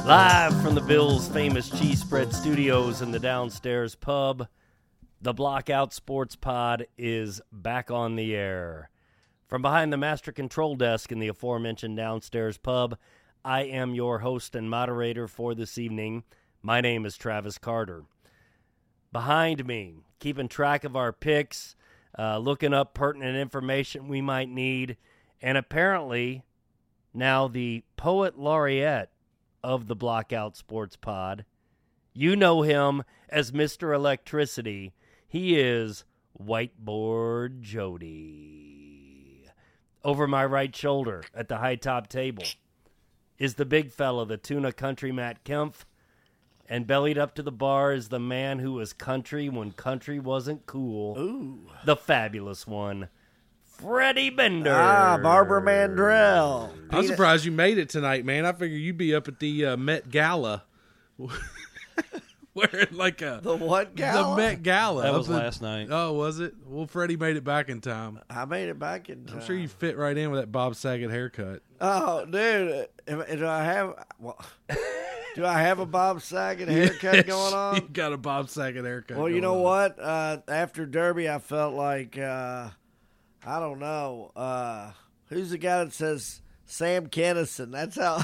Live from the Bills' famous cheese spread studios in the downstairs pub, the Blockout Sports Pod is back on the air. From behind the master control desk in the aforementioned downstairs pub, I am your host and moderator for this evening. My name is Travis Carter. Behind me, keeping track of our picks, looking up pertinent information we might need, and apparently now the poet laureate of the Blockout Sports Pod. You know him as Mr. Electricity. He is Whiteboard Jody. Over my right shoulder at the high top table is the big fella, the Tuna Country Matt Kempf. And bellied up to the bar is the man who was country when country wasn't cool. Ooh. The fabulous one, Freddie Bender. Barbara Mandrell. I'm surprised you made it tonight, man. I figured you'd be up at the Met Gala. Wearing like a... The what gala? The Met Gala. That was last night. Oh, was it? Well, Freddie made it back in time. I made it back in time. I'm sure you fit right in with that Bob Saget haircut. Oh, dude. Do I have... Well, do I have a Bob Saget haircut Yes, going on? You got a Bob Saget haircut. Well, you going know on. what? After Derby, I felt like... I don't know. Who's the guy that says Sam Kennison? That's how...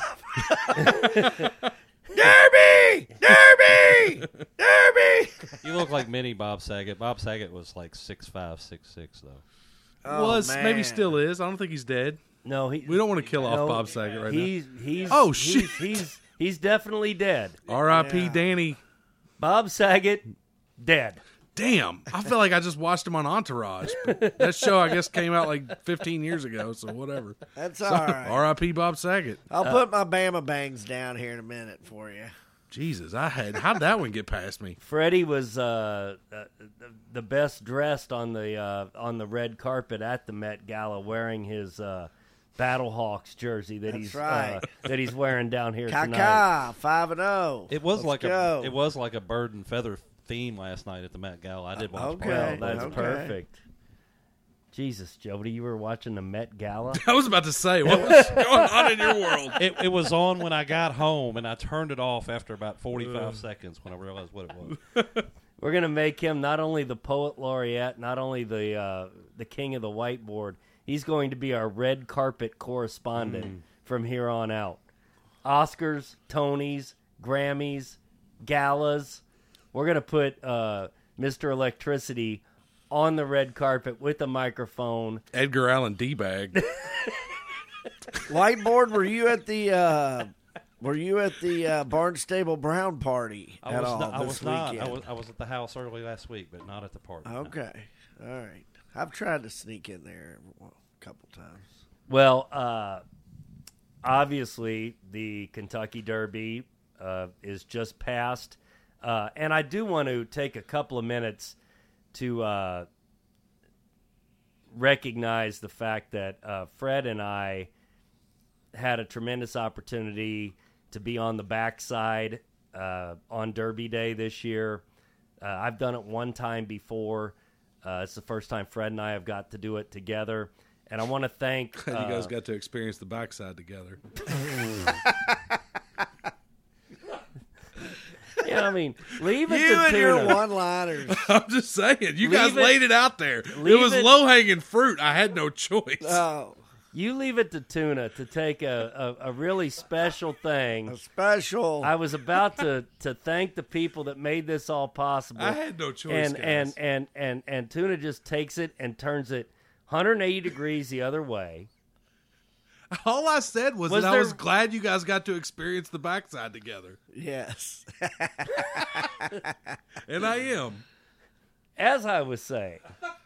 Derby! Derby! Derby! You look like mini Bob Saget. Bob Saget was like 6'5", 6'6", though. Oh, Was, man. maybe still is. I don't think he's dead. No, We don't want to kill off Bob Saget right he's Oh, shit. He's definitely dead. now. R.I.P. Yeah. Danny. Bob Saget, dead. Damn, I feel like I just watched him on Entourage. But that show, I guess, came out like 15 years ago, so whatever. That's all right. R.I.P. Bob Saget. I'll put my Bama Bangs down here in a minute for you. Jesus, how'd that one get past me? Freddie was the best dressed on the red carpet at the Met Gala, wearing his Battlehawks jersey that That's right. that he's wearing down here tonight. Kaka, 5-0. It was Let's go. it was like a bird and feather theme last night at the Met Gala. I did watch Okay. part Well, of it. that's Okay. perfect. Jesus, Jody, you were watching the Met Gala? I was about to say, what was going on in your world? It was on when I got home, and I turned it off after about 45 seconds when I realized what it was. We're going to make him not only the poet laureate, not only the king of the whiteboard, he's going to be our red carpet correspondent from here on out. Oscars, Tonys, Grammys, galas. We're going to put Mr. Electricity on the red carpet with a microphone. Edgar Allan D-bag. Whiteboard, were you at the Barnstable Brown party I at was all not. I this was not. weekend? I was at the house early last week, but not at the party. no. Okay, all right. I've tried to sneak in there a couple times. Well, obviously, the Kentucky Derby is just passed. And I do want to take a couple of minutes to recognize the fact that Fred and I had a tremendous opportunity to be on the backside on Derby Day this year. I've done it one time before. It's the first time Fred and I have got to do it together. And I want to thank... You guys got to experience the backside together. Yeah, I mean, leave it You to and Tuna. your one-liners. I'm just saying. You guys Leave it- laid it out there. It leave was it- low-hanging fruit. I had no choice. Oh, You leave it to Tuna to take a really special thing. a special. I was about to thank the people that made this all possible. I had no choice, guys. And Tuna just takes it and turns it 180 degrees the other way. All I said was that I there- was glad you guys got to experience the backside together. Yes. And I am. As I was saying,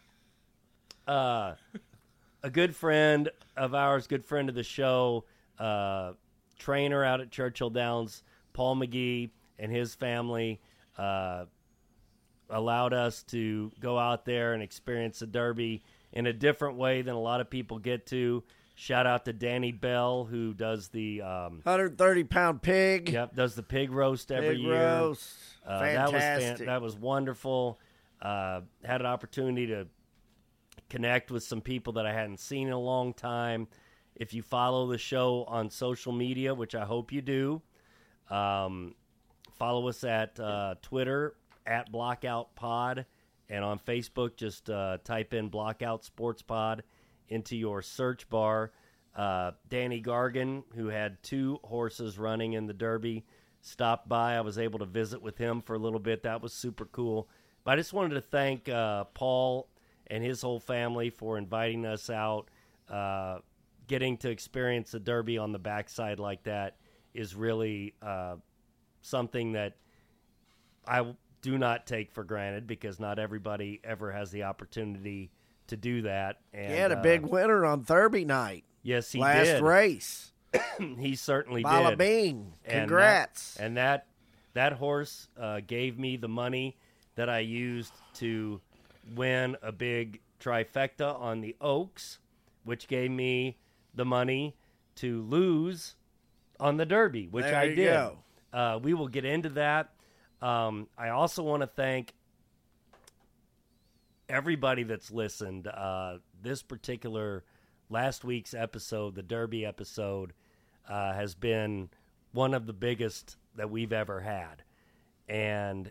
a good friend of ours, good friend of the show, trainer out at Churchill Downs, Paul McGee, and his family allowed us to go out there and experience the Derby in a different way than a lot of people get to. Shout out to Danny Bell, who does the 130-pound pig. does the pig roast every Pig year. roast. Fantastic. That was wonderful. Had an opportunity to connect with some people that I hadn't seen in a long time. If you follow the show on social media, which I hope you do, Follow us at Twitter at BlockoutPod, and on Facebook, just type in Blockout Sports Pod into your search bar. Danny Gargan, who had 2 horses running in the Derby, stopped by. I was able to visit with him for a little bit. That was super cool. But I just wanted to thank Paul and his whole family for inviting us out. Getting to experience the Derby on the backside like that is really something that I do not take for granted, because not everybody ever has the opportunity to do that. And, He had a big winner on Derby night. Yes, he Last did. race. He certainly Bala did. Bean. And Congrats. that horse gave me the money that I used to win a big trifecta on the Oaks, which gave me the money to lose on the Derby, which There I you did. go. We will get into that. I also want to thank everybody that's listened. This particular last week's episode, the Derby episode, has been one of the biggest that we've ever had. And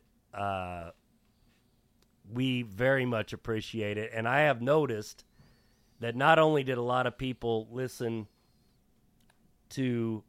we very much appreciate it. And I have noticed that not only did a lot of people listen to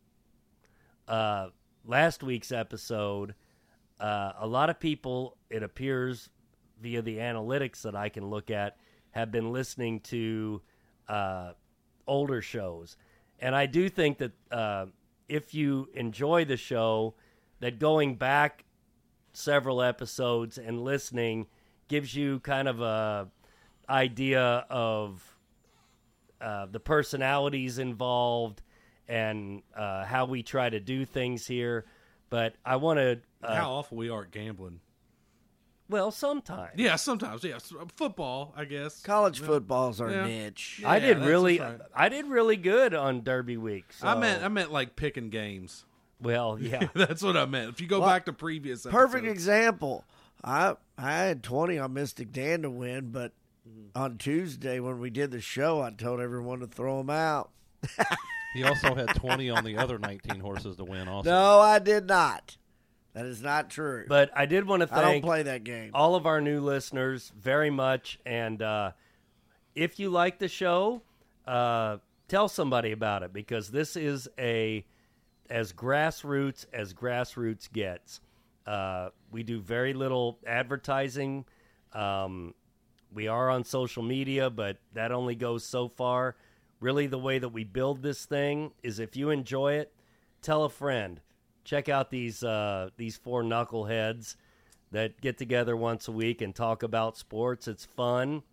last week's episode, a lot of people, it appears via the analytics that I can look at, have been listening to older shows. And I do think that if you enjoy the show, that going back several episodes and listening gives you kind of a idea of the personalities involved and how we try to do things here. But I want to... How awful we are at gambling. well, sometimes. Yeah, sometimes. Yeah, football, I guess. College football's our Yeah. niche. Yeah, I did that's really, right. I did really good on Derby week. So. I meant like picking games. well, yeah. That's what I meant. If you go Well, back to previous Perfect episodes. example. I had 20 on Mystic Dan to win, but on Tuesday when we did the show, I told everyone to throw them out. He also had 20 on the other 19 horses to win also. No, I did not. That is not true. But I did want to I don't thank play that game. all of our new listeners very much. And if you like the show, tell somebody about it, because this is as grassroots gets. We do very little advertising. We are on social media, but that only goes so far. Really, the way that we build this thing is if you enjoy it, tell a friend. Check out these 4 knuckleheads that get together once a week and talk about sports. It's fun.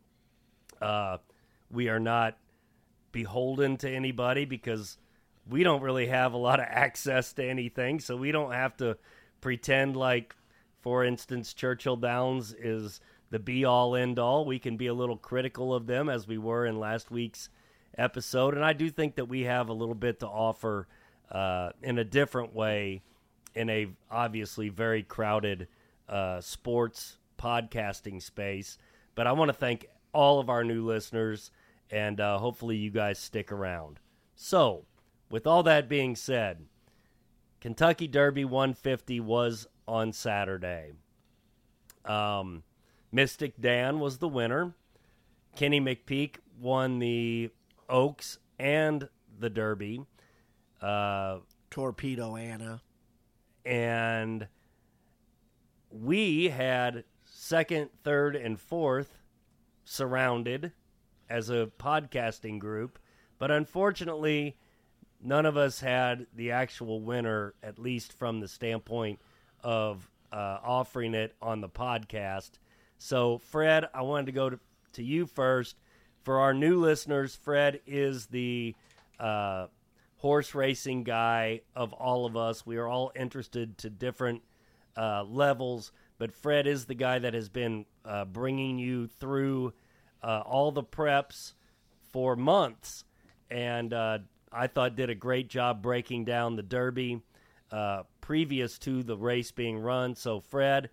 We are not beholden to anybody because we don't really have a lot of access to anything, so we don't have to pretend like, for instance, Churchill Downs is the be-all, end-all. We can be a little critical of them, as we were in last week's episode, and I do think that we have a little bit to offer in a different way in a obviously very crowded sports podcasting space. But I want to thank all of our new listeners, and hopefully you guys stick around. So, with all that being said, Kentucky Derby 150 was on Saturday. Mystic Dan was the winner. Kenny McPeak won the Oaks and the Derby. Torpedo Anna. And we had second, third, and fourth surrounded as a podcasting group. But unfortunately, none of us had the actual winner, at least from the standpoint of offering it on the podcast. So, Fred, I wanted to go to you first. For our new listeners, Fred is the horse racing guy of all of us. We are all interested to different levels, but Fred is the guy that has been bringing you through all the preps for months, and I thought did a great job breaking down the Derby previous to the race being run. So, Fred,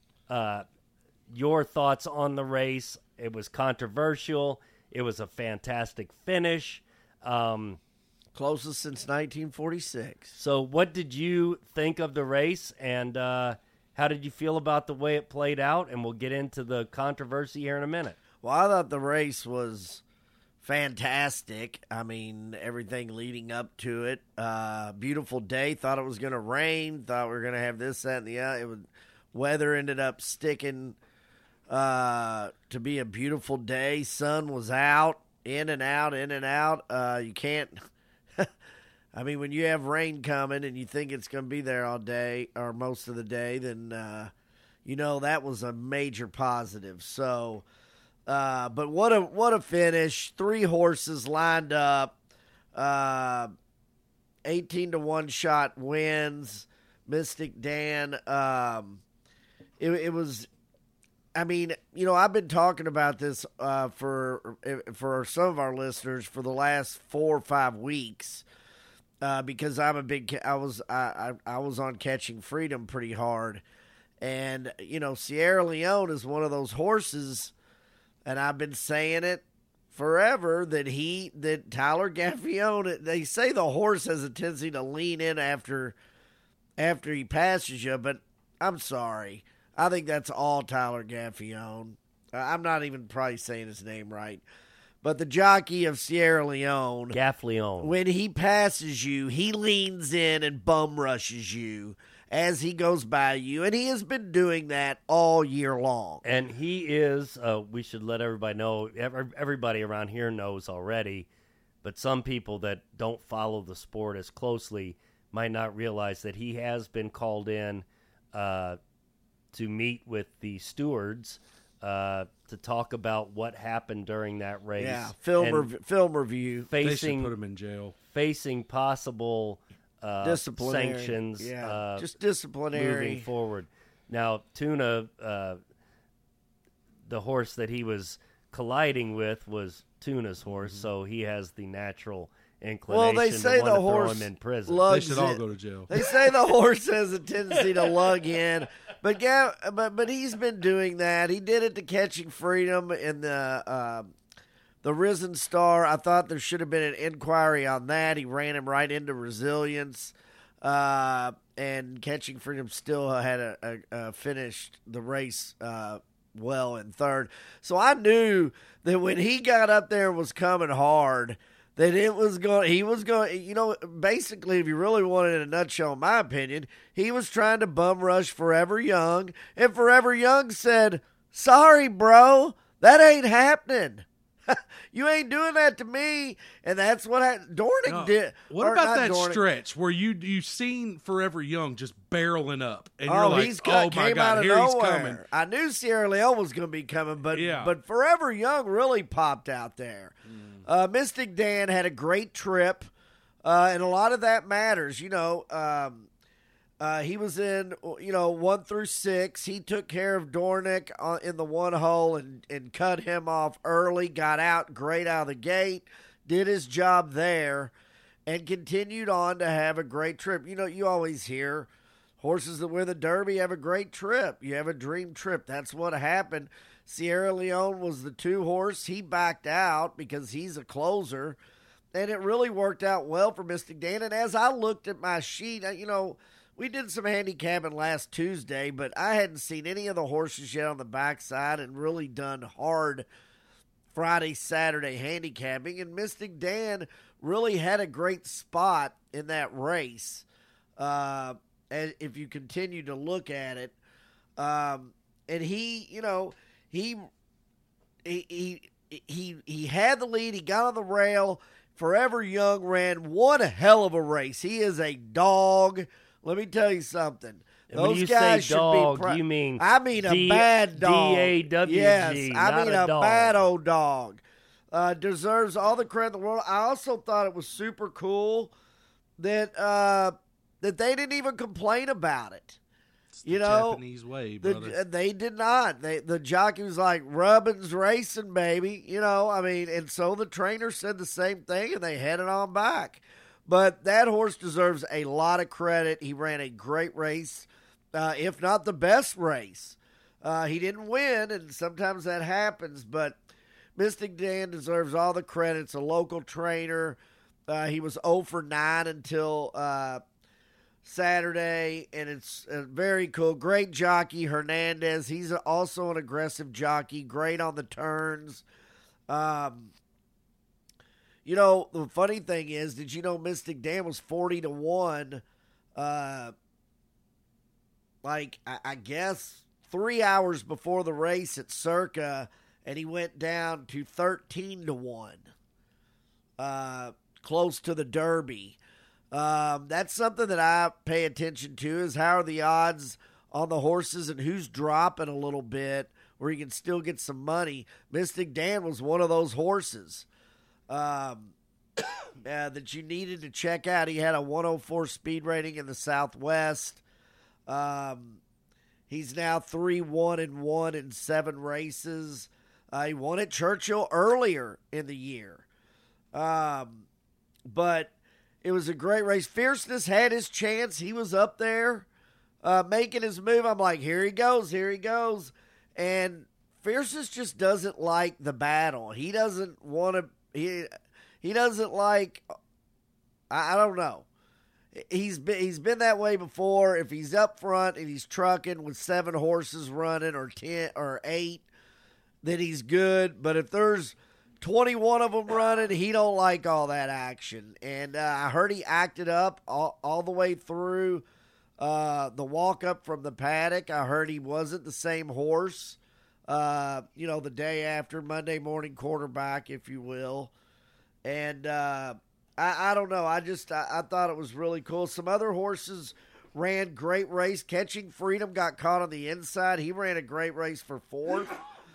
your thoughts on the race? It was controversial. It was a fantastic finish. Closest since 1946. So what did you think of the race, and how did you feel about the way it played out? And we'll get into the controversy here in a minute. Well, I thought the race was fantastic. I mean, everything leading up to it. Beautiful day. Thought it was going to rain. Thought we were going to have this, that, and the other. Weather ended up sticking to be a beautiful day. Sun was out, in and out, in and out. You can't. I mean, when you have rain coming and you think it's going to be there all day or most of the day, then that was a major positive. So, but what a finish! 3 horses lined up, 18-1 shot wins. Mystic Dan. It was. I mean, I've been talking about this for some of our listeners for the last 4 or 5 weeks. Because I was on Catching Freedom pretty hard, and Sierra Leone is one of those horses, and I've been saying it forever that Tyler Gaffione. They say the horse has a tendency to lean in after he passes you, but I'm sorry, I think that's all Tyler Gaffione. I'm not even probably saying his name right. But the jockey of Sierra Leone, Gaffleone, when he passes you, he leans in and bum rushes you as he goes by you. And he has been doing that all year long. And he is, we should let everybody know, everybody around here knows already, but some people that don't follow the sport as closely might not realize that he has been called in to meet with the stewards to talk about what happened during that race. Yeah, film review. They should put him in jail. Facing possible sanctions. Yeah, just disciplinary. Moving forward. Now, Tuna, the horse that he was colliding with was Tuna's horse, so he has the natural inclination they say to want the to horse throw him in prison. They should all go to jail. They say the horse has a tendency to lug in, but he's been doing that. He did it to Catching Freedom in the Risen Star. I thought there should have been an inquiry on that. He ran him right into Resilience, and Catching Freedom still had finished the race well in third. So I knew that when he got up there and was coming hard, that he was going, basically, if you really wanted it in a nutshell, in my opinion, he was trying to bum rush Forever Young, and Forever Young said, "Sorry, bro, that ain't happening. You ain't doing that to me." And that's what Dornick did. What about that stretch where you seen Forever Young just barreling up, and you're like, "Oh my God, here he's coming." I knew Sierra Leone was going to be coming, but Forever Young really popped out there. Mystic Dan had a great trip, and a lot of that matters. He was in 1 through 6. He took care of Dornick in the 1 hole and cut him off early. Got out great out of the gate, did his job there, and continued on to have a great trip. You always hear horses that win the Derby have a great trip. You have a dream trip. That's what happened. Sierra Leone was the 2 horse. He backed out because he's a closer, and it really worked out well for Mystic Dan. And as I looked at my sheet, we did some handicapping last Tuesday, but I hadn't seen any of the horses yet on the backside and really done hard Friday, Saturday handicapping. And Mystic Dan really had a great spot in that race. If you continue to look at it, and he had the lead. He got on the rail. Forever Young ran one hell of a race. He is a dog. Let me tell you something. Those guys should be proud. You mean I mean a bad dog. D-A-W-G, yes, I mean a dog. bad old dog. Deserves all the credit in the world. I also thought it was super cool that they didn't even complain about it. It's the Japanese way, brother. They did not. The jockey was like, "Rubbin's racing, baby." And so the trainer said the same thing, and they headed on back. But that horse deserves a lot of credit. He ran a great race, if not the best race. He didn't win, and sometimes that happens, but Mystic Dan deserves all the credit. It's a local trainer. He was 0 for 9 until Saturday, and it's very cool. Great jockey, Hernandez. He's also an aggressive jockey, great on the turns. You know, the funny thing is, did you know Mystic Dan was 40-1, I guess 3 hours before the race at Circa, and he went down to 13-1, close to the Derby. That's something that I pay attention to, is how are the odds on the horses and who's dropping a little bit where you can still get some money. Mystic Dan was one of those horses that you needed to check out. He had a 104 speed rating in the Southwest. He's now 3-1-1 in 7 races. He won at Churchill earlier in the year. But it was a great race. Fierceness had his chance. He was up there making his move. I'm like, here he goes. And Fierceness just doesn't like the battle. He doesn't want to. He doesn't like. I don't know. He's been that way before. If he's up front and he's trucking with 7 horses running or 10 or 8, then he's good. But if there's 21 of them running, he don't like all that action. And I heard he acted up all the way through the walk up from the paddock. I heard he wasn't the same horse. The day after, Monday morning quarterback, if you will. And I don't know. I thought it was really cool. Some other horses ran great race. Catching Freedom got caught on the inside. He ran a great race for 4th.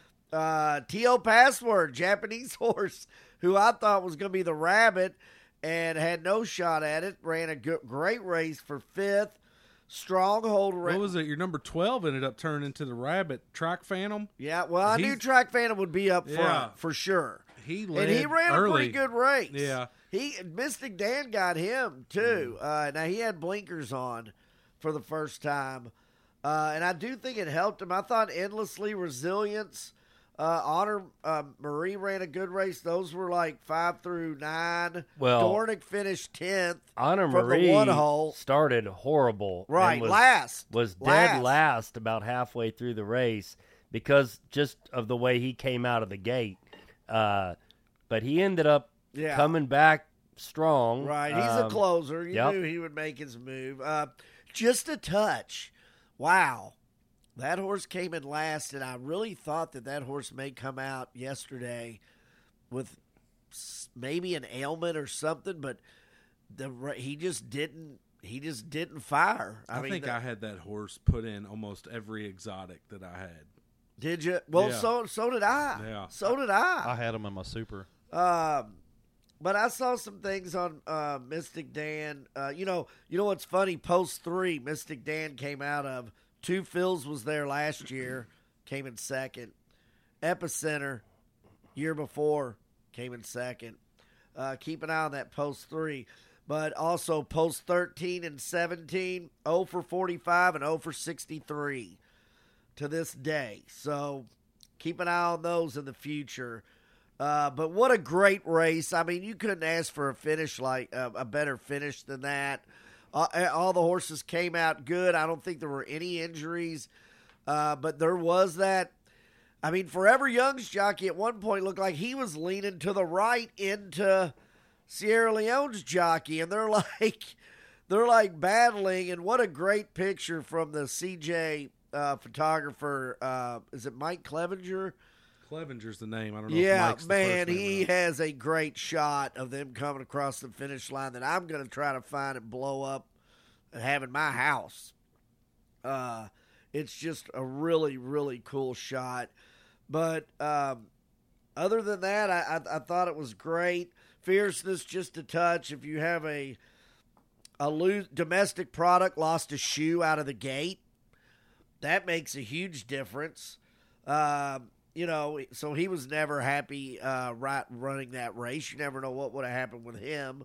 T.O. Password, Japanese horse, who I thought was going to be the Rabbit and had no shot at it, ran a great race for 5th. Stronghold. What was it? Your number 12 ended up turning into the Rabbit, Track Phantom. Yeah, well, I knew Track Phantom would be up front, Yeah. for sure. He ran early. a pretty good race. Yeah. Mystic Dan got him, too. Now, he had blinkers on for the first time. And I do think it helped him. I thought Endlessly Resilience, Honor Marie ran a good race. Those were like 5 through 9. Well, Dornick finished 10th. Honor from Marie the 1 hole. started horrible. Right, and was dead last about halfway through the race because just of the way he came out of the gate. But he ended up coming back strong. Right, he's a closer. You knew he would make his move. Just a touch. Wow. That horse came in last, and I really thought that horse may come out yesterday with maybe an ailment or something, but he just didn't fire. I think I had that horse put in almost every exotic that I had. Did you? Well, Yeah. so did I. Yeah. So did I. I had him in my super. But I saw some things on Mystic Dan. You know what's funny? Post 3, Mystic Dan came out of. 2 Phils was there last year, came in 2nd. Epicenter, year before, came in 2nd. Keep an eye on that post 3. But also post 13 and 17, 0 for 45 and 0 for 63 to this day. So keep an eye on those in the future. But what a great race. I mean, you couldn't ask for a finish like a better finish than that. All the horses came out good. I don't think there were any injuries. But there was that. I mean, Forever Young's jockey at one point looked like he was leaning to the right into Sierra Leone's jockey. And they're like battling. And what a great picture from the CJ photographer. Is it Mike Clevenger? Clevenger's the name. I don't know. Yeah, if Mike's the man, first name he or not. has a great shot of them coming across the finish line that I'm going to try to find and blow up and have in my house. It's just a really, really cool shot. But other than that, I thought it was great. Fierceness, just a touch. If you have a domestic product, lost a shoe out of the gate, that makes a huge difference. So he was never happy running that race. You never know what would have happened with him.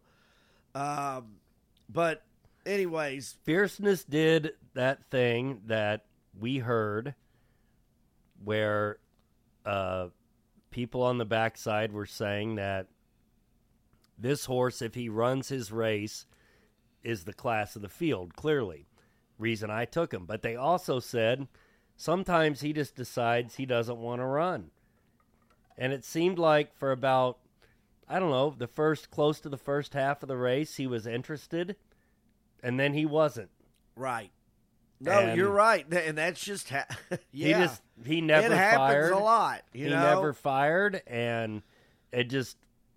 But anyways. Fierceness did that thing that we heard where people on the backside were saying that This horse, if he runs his race, is the class of the field, clearly. Reason I took him. But they also said sometimes he just decides he doesn't want to run. And it seemed like for about, I don't know, close to the first half of the race, he was interested, and then he wasn't. Right. No, And you're right, and that's just yeah. He never it happens fired. a lot. He never fired, and it just,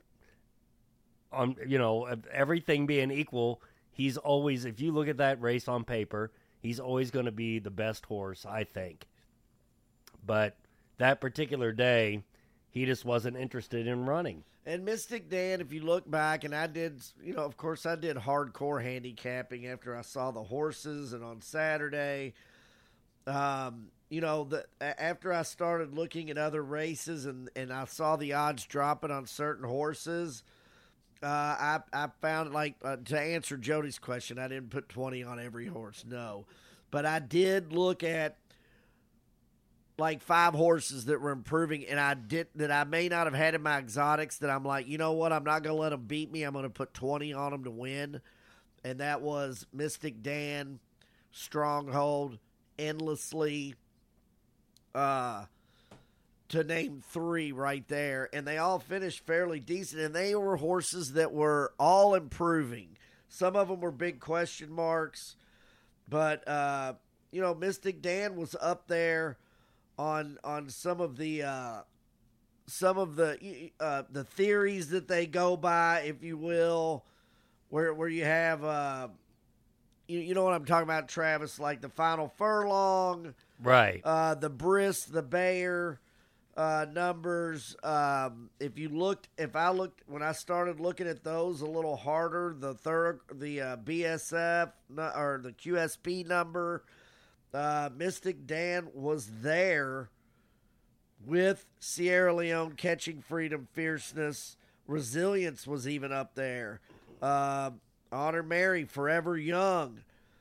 everything being equal, he's always, if you look at that race on paper, he's always going to be the best horse, I think. But that particular day, he just wasn't interested in running. And Mystic Dan, if you look back, and I did, of course I did hardcore handicapping after I saw the horses, and on Saturday, after I started looking at other races and I saw the odds dropping on certain horses, I found, to answer Jody's question, I didn't put 20 on every horse, no. But I did look at, 5 horses that were improving, and I may not have had in my exotics that I'm like, you know what, I'm not going to let them beat me. I'm going to put 20 on them to win. And that was Mystic Dan, Stronghold, Endlessly, to name 3 right there. And they all finished fairly decent, and they were horses that were all improving. Some of them were big question marks, but, Mystic Dan was up there on some of the theories that they go by, if you will, where you have you know what I'm talking about, Travis, like the Final Furlong, right? The Brisk, the Bayer numbers. If I looked when I started looking at those a little harder, the BSF or the QSP number. Mystic Dan was there with Sierra Leone, Catching Freedom, Fierceness. Resilience was even up there. Honor Mary, Forever Young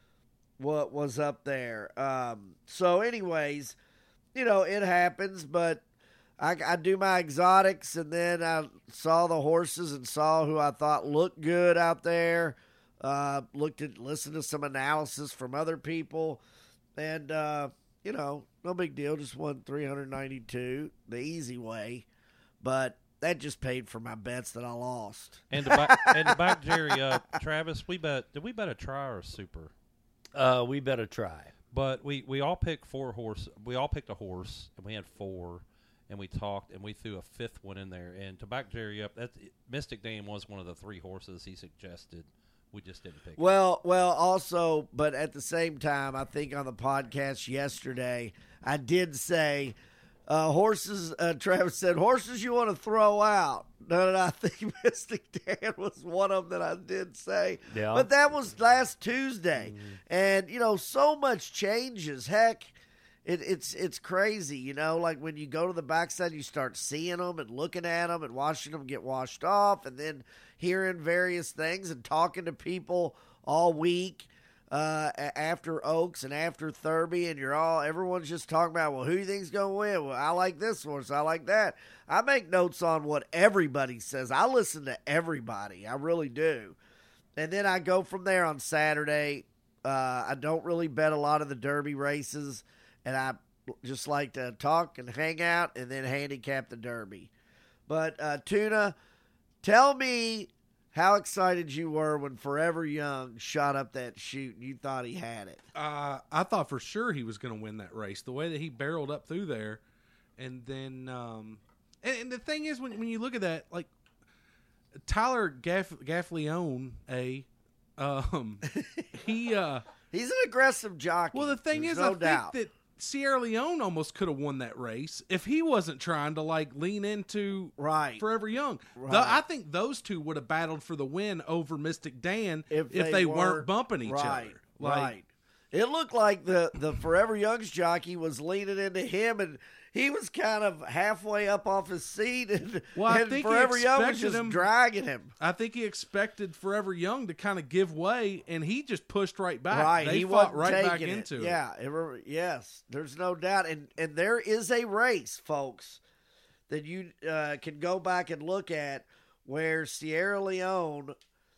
was up there. So anyways, it happens, but I do my exotics, and then I saw the horses and saw who I thought looked good out there. Listened to some analysis from other people. And, no big deal. Just won 392 the easy way. But that just paid for my bets that I lost. And to back Jerry up, Travis, did we bet a try or a super? We bet a try. But we all picked 4 horses. We all picked a horse, and we had 4. And we talked, and we threw a 5th one in there. And to back Jerry up, Mystic Dan was one of the 3 horses he suggested. We just didn't pick Well, also, but at the same time, I think on the podcast yesterday, I did say horses, Travis said, horses you want to throw out. And I think Mystic Dan was one of them that I did say. Yeah. But that was last Tuesday. Mm-hmm. And, so much changes. Heck, it's crazy, like when you go to the backside, you start seeing them and looking at them and watching them get washed off, and then hearing various things and talking to people all week after Oaks and after Thurby, and everyone's just talking about, well, who do you think's going to win? Well, I like this horse, I like that. I make notes on what everybody says. I listen to everybody. I really do. And then I go from there on Saturday. I don't really bet a lot of the Derby races, and I just like to talk and hang out and then handicap the Derby. But, Tuna, tell me how excited you were when Forever Young shot up that chute and you thought he had it. I thought for sure he was going to win that race. The way that he barreled up through there. And then, and the thing is, when you look at that, like, Tyler Gaffalione, he's an aggressive jockey. Well, the thing There's is, no I doubt. think that Sierra Leone almost could have won that race if he wasn't trying to lean into Forever Young. Right. I think those two would have battled for the win over Mystic Dan if they weren't bumping each other. Right. It looked like the Forever Young's jockey was leaning into him, and he was kind of halfway up off his seat, and Forever Young was just dragging him. I think he expected Forever Young to kind of give way, and he just pushed right back. Right, they he fought wasn't right back taking into it. Yeah, yes, there's no doubt, and there is a race, folks, that you can go back and look at where Sierra Leone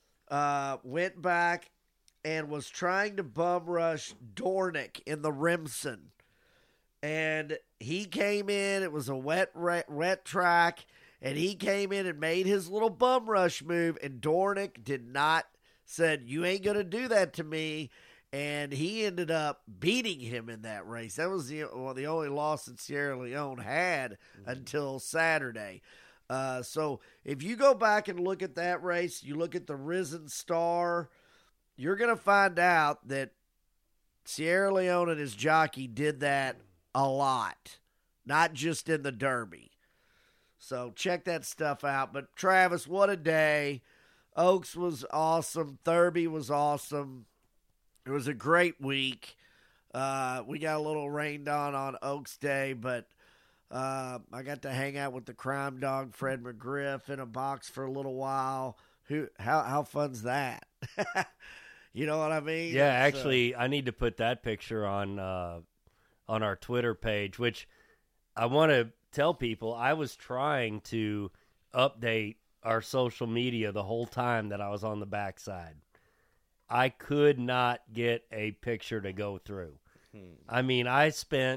went back and was trying to bum rush Dornick in the Remsen. And he came in, it was a wet track, and he came in and made his little bum rush move, and Dornick said, you ain't going to do that to me, and he ended up beating him in that race. That was the only loss that Sierra Leone had until Saturday. So if you go back and look at that race, you look at the Risen Star, you're going to find out that Sierra Leone and his jockey did that a lot, not just in the Derby. So check that stuff out. But Travis, what a day. Oaks was awesome. Thurby was awesome. It was a great week. We got a little rained on Oaks Day, but I got to hang out with the crime dog, Fred McGriff, in a box for a little while. How fun's that? You know what I mean? Yeah, actually, I need to put that picture on our Twitter page, which I want to tell people I was trying to update our social media the whole time that I was on the backside. I could not get a picture to go through. I mean, I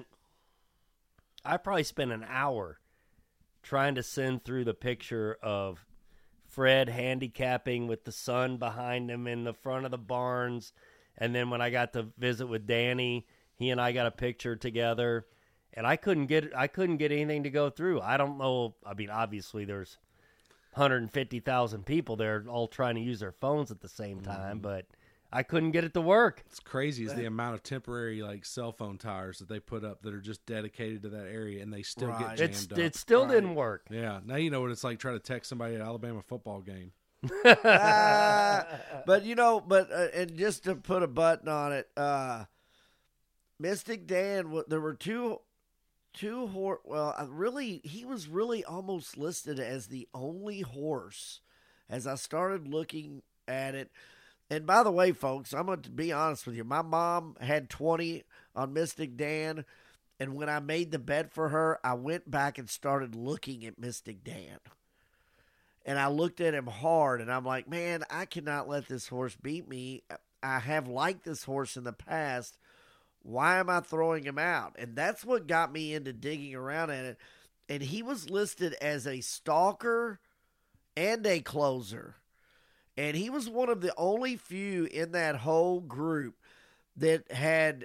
probably spent an hour trying to send through the picture of Fred handicapping with the sun behind him in the front of the barns. And then when I got to visit with Danny, he and I got a picture together, and I couldn't get anything to go through. I don't know. I mean, obviously there's 150,000 people there all trying to use their phones at the same time, but I couldn't get it to work. It's crazy is the amount of temporary cell phone towers that they put up that are just dedicated to that area, and they still get jammed up. It still didn't work. Yeah, now you know what it's like trying to text somebody at an Alabama football game. But and just to put a button on it, Mystic Dan, there were two he was really almost listed as the only horse as I started looking at it. And by the way, folks, I'm going to be honest with you. My mom had 20 on Mystic Dan, and when I made the bet for her, I went back and started looking at Mystic Dan. And I looked at him hard, and I'm like, man, I cannot let this horse beat me. I have liked this horse in the past. Why am I throwing him out? And that's what got me into digging around at it. And he was listed as a stalker and a closer. And he was one of the only few in that whole group that had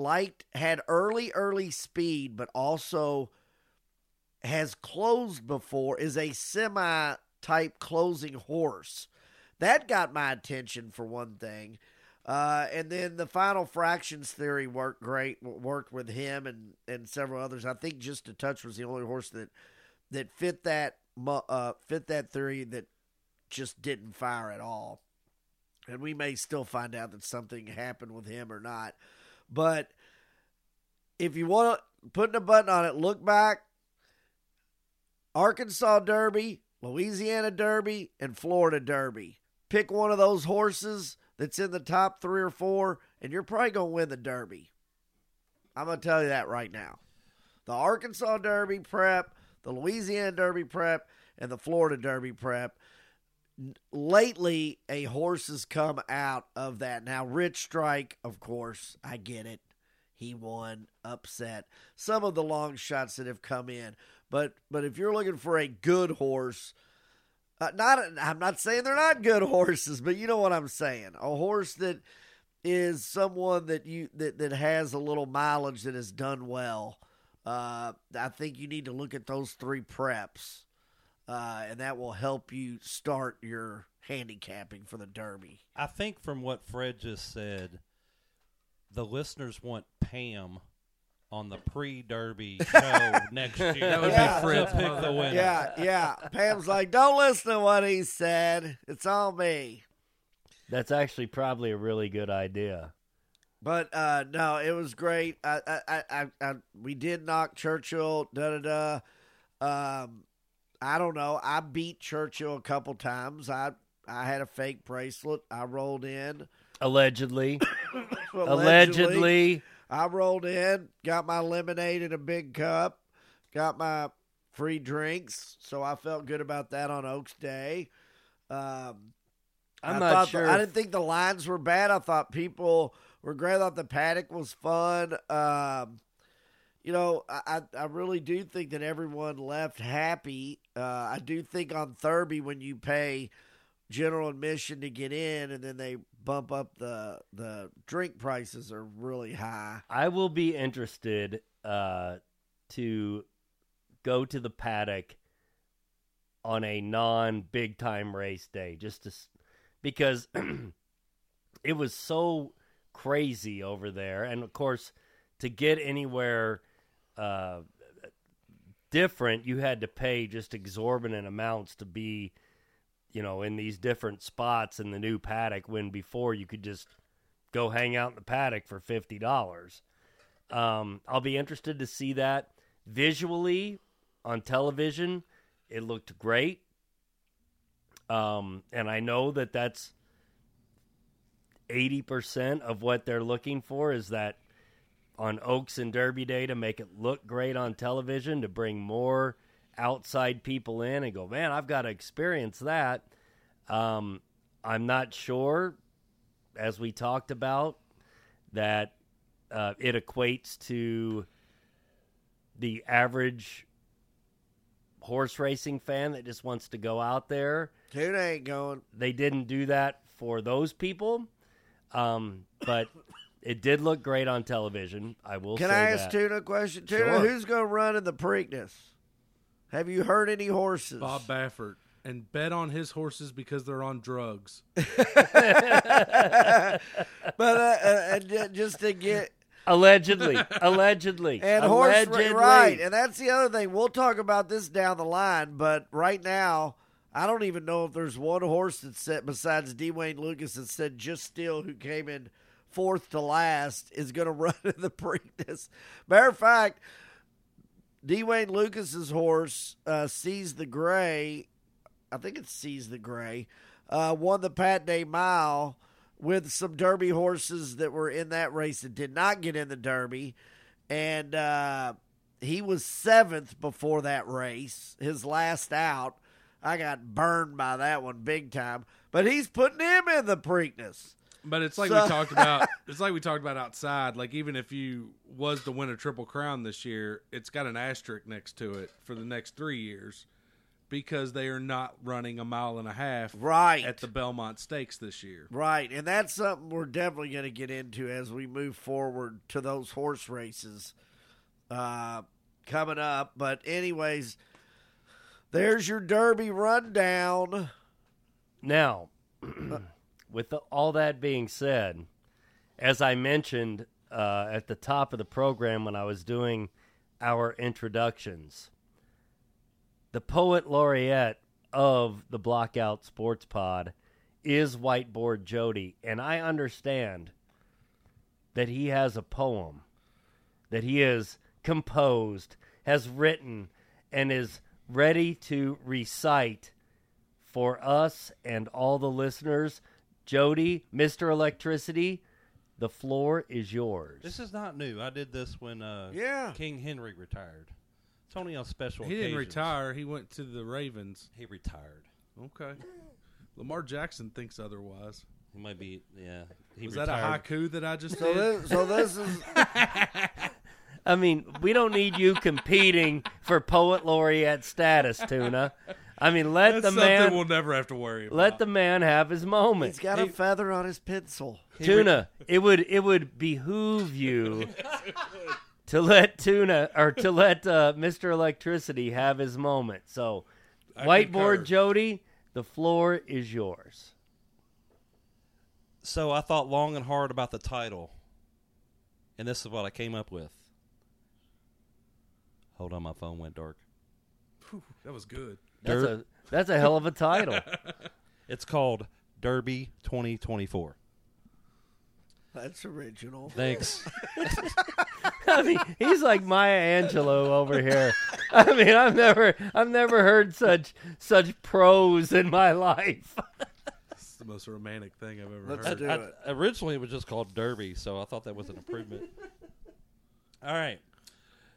early speed, but also has closed before, is a semi-type closing horse. That got my attention for one thing. And then the Final Fractions theory worked with him and several others. I think Just a Touch was the only horse that fit that theory that just didn't fire at all. And we may still find out that something happened with him or not. But if you want to put a button on it, look back. Arkansas Derby, Louisiana Derby, and Florida Derby. Pick one of those horses that's in the top 3 or 4, and you're probably going to win the Derby. I'm going to tell you that right now. The Arkansas Derby prep, the Louisiana Derby prep, and the Florida Derby prep. Lately, a horse has come out of that. Now, Rich Strike, of course, I get it. He won, upset. Some of the long shots that have come in. But if you're looking for a good horse, I'm not saying they're not good horses, but you know what I'm saying. A horse that is someone that has a little mileage that has done well. I think you need to look at those 3 preps. And that will help you start your handicapping for the Derby. I think from what Fred just said, the listeners want Pam on the pre-Derby show next year. That would be Fred to pick the winner. Yeah. Pam's like, don't listen to what he said. It's all me. That's actually probably a really good idea. But no, it was great. We did knock Churchill. I don't know. I beat Churchill a couple times. I had a fake bracelet. I rolled in. Allegedly. Allegedly. I rolled in, got my lemonade in a big cup, got my free drinks, so I felt good about that on Oaks Day. I'm not sure. I didn't think the lines were bad. I thought people were great. I thought the paddock was fun. You know, I really do think that everyone left happy. I do think on Thurby, when you pay general admission to get in and then they bump up the drink prices are really high. I will be interested to go to the paddock on a non-big time race day, just to, because it was so crazy over there. And of course, to get anywhere different, you had to pay just exorbitant amounts to be, you know, in these different spots in the new paddock, when before you could just go hang out in the paddock for $50. I'll be interested to see that visually on television. It looked great. And I know that that's 80% of what they're looking for, is that on Oaks and Derby Day, to make it look great on television, to bring more outside people in and go, man, I've got to experience that. I'm not sure, as we talked about, that it equates to the average horse racing fan that just wants to go out there. Tuna ain't going. They didn't do that for those people, but it did look great on television. I will say that. Can I ask Tuna a question? Tuna, Sure. who's going to run in the Preakness? Have you heard any horses? Bob Baffert. And bet on his horses because they're on drugs. But just to get Allegedly. and horse right, and that's the other thing. We'll talk about this down the line, but right now, I don't even know if there's one horse that's set besides Dwayne Lucas that said Just Steel, who came in fourth to last, is going to run in the Preakness. Matter of fact, Dwayne Lucas's horse, Seize the Gray, I think it's Seize the Gray, won the Pat Day Mile with some Derby horses that were in that race that did not get in the Derby. And he was seventh before that race, his last out. I got burned by that one big time. But he's putting him in the Preakness. But it's like we talked about. It's like we talked about outside. Like, even if you was to win a Triple Crown this year, it's got an asterisk next to it for the next 3 years, because they are not running a mile and a half Right. at the Belmont Stakes this year. Right, and that's something we're definitely going to get into as we move forward to those horse races coming up. But anyways, there's your Derby rundown. Now, with all that being said, as I mentioned at the top of the program when I was doing our introductions, the poet laureate of the Blockout Sports Pod is Whiteboard Jody, and I understand that he has a poem that he has composed, has written, and is ready to recite for us and all the listeners. Jody, Mr. Electricity, the floor is yours. This is not new. I did this when King Henry retired. It's only on special He occasions. didn't retire. He went to the Ravens. He retired. Okay. Lamar Jackson thinks otherwise. He might be, yeah. He Was retired. that a haiku that I just So did? this is I mean, we don't need you competing for poet laureate status, Tuna. I mean, let That's the something man we'll never have to worry about. let the man have his moment. he's got a feather on his pencil. Tuna, it would behoove you to let Mr. Electricity have his moment. So, I Whiteboard concur. Jody, the floor is yours. So I thought long and hard about the title, and this is what I came up with. Hold on, my phone went dark. Whew, that was good. That's a hell of a title. It's called Derby 2024. That's original. Thanks. I mean, he's like Maya Angelou over here. I mean, I've never heard such prose in my life. It's the most romantic thing I've ever Let's heard. do it. Originally, it was just called Derby, so I thought that was an improvement. All right.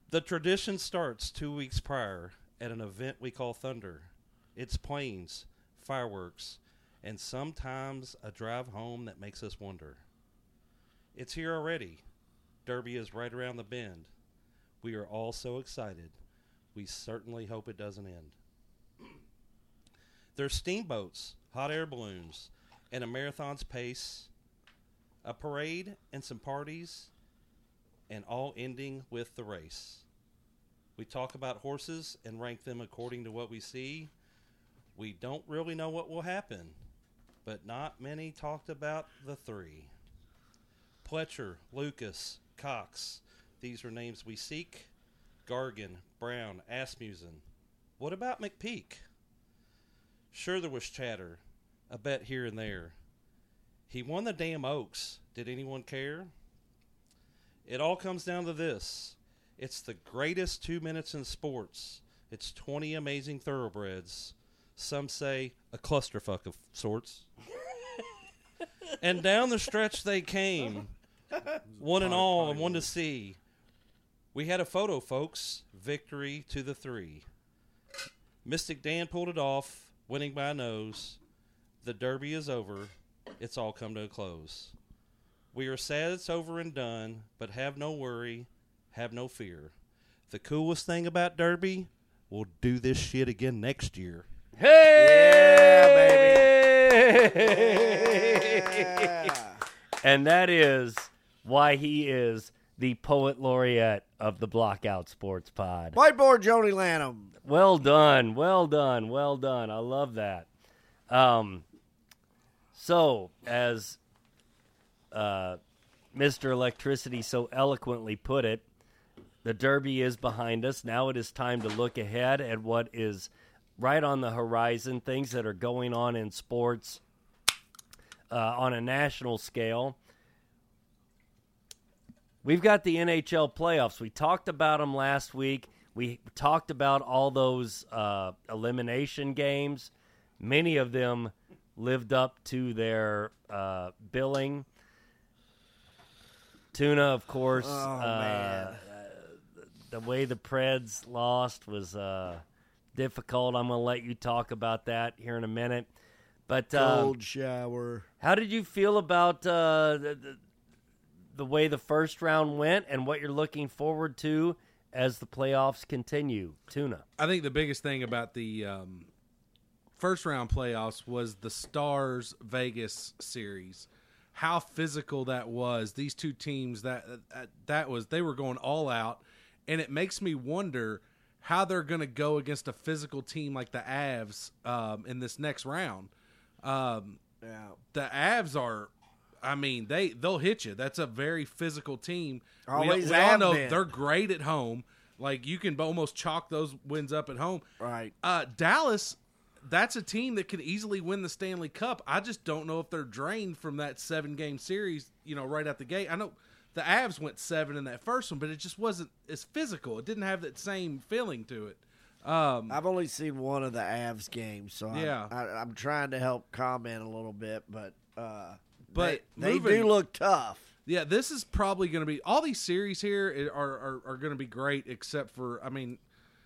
The tradition starts 2 weeks prior at an event we call Thunder. It's planes, fireworks, and sometimes a drive home that makes us wonder. It's here already. Derby is right around the bend. We are all so excited. We certainly hope it doesn't end. There's steamboats, hot air balloons, and a marathon's pace, a parade and some parties, and all ending with the race. We talk about horses and rank them according to what we see. We don't really know what will happen, but not many talked about the three. Pletcher, Lucas, Cox. These are names we seek. Gargan, Brown, Asmussen. What about McPeak? Sure, there was chatter, a bet here and there. He won the damn Oaks. Did anyone care? It all comes down to this. It's the greatest 2 minutes in sports. It's 20 amazing thoroughbreds. Some say a clusterfuck of sorts. And down the stretch they came, one and all and one to see. We had a photo, folks. Victory to the three. Mystic Dan pulled it off, winning by a nose. The Derby is over. It's all come to a close. We are sad it's over and done, but have no worry, have no fear. The coolest thing about Derby, we'll do this shit again next year. Hey, Yeah. And that is why he is the poet laureate of the Blockout Sports Pod. Whiteboard Joni Lanham. Well done, well done, well done. I love that. So, as Mr. Electricity so eloquently put it, the Derby is behind us. Now it is time to look ahead at what is right on the horizon, things that are going on in sports on a national scale. We've got the NHL playoffs. We talked about them last week. We talked about all those elimination games. Many of them lived up to their billing. Tuna, of course. Man. The way the Preds lost was difficult. I'm going to let you talk about that here in a minute. But Cold shower. how did you feel about the way the first round went and what you're looking forward to as the playoffs continue? Tuna. I think the biggest thing about the first round playoffs was the Stars Vegas series. How physical that was. These two teams that was, they were going all out, and it makes me wonder how they're going to go against a physical team like the Avs in this next round. The Avs are, I mean, they'll hit you. That's a very physical team. Always we all have know been. they're great at home. Like, you can almost chalk those wins up at home. Right. Dallas, that's a team that could easily win the Stanley Cup. I just don't know if they're drained from that 7-game series, right out the gate. I know the Avs went 7 in that first one, but it just wasn't as physical. It didn't have that same feeling to it. I've only seen one of the Avs games, so Yeah. I'm trying to help comment a little bit, but But they moving- do look tough. Yeah, this is probably going to be – all these series here are going to be great except for, I mean,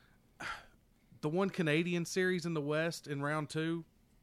the one Canadian series in the West in round 2,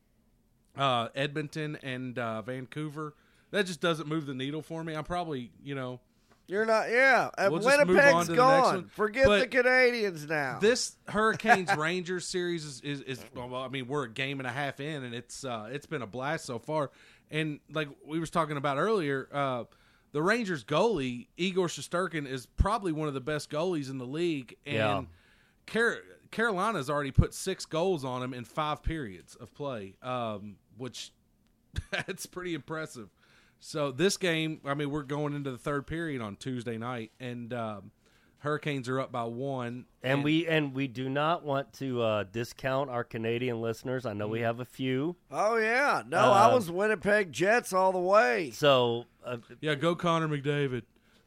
Edmonton and Vancouver, that just doesn't move the needle for me. I'm probably, You're not, yeah. We'll just move on Winnipeg's to the next one. gone. Forget But the Canadians now. this Hurricanes-Rangers series is well, I mean, we're a game and a half in, and it's been a blast so far. And like we was talking about earlier, the Rangers goalie, Igor Shesterkin, is probably one of the best goalies in the league. And Carolina's already put 6 goals on him in 5 periods of play, which that's pretty impressive. So this game, I mean, we're going into the third period on Tuesday night, and Hurricanes are up by 1. And we do not want to discount our Canadian listeners. I know we have a few. Oh, yeah. No, I was Winnipeg Jets all the way. So Yeah, go Connor McDavid.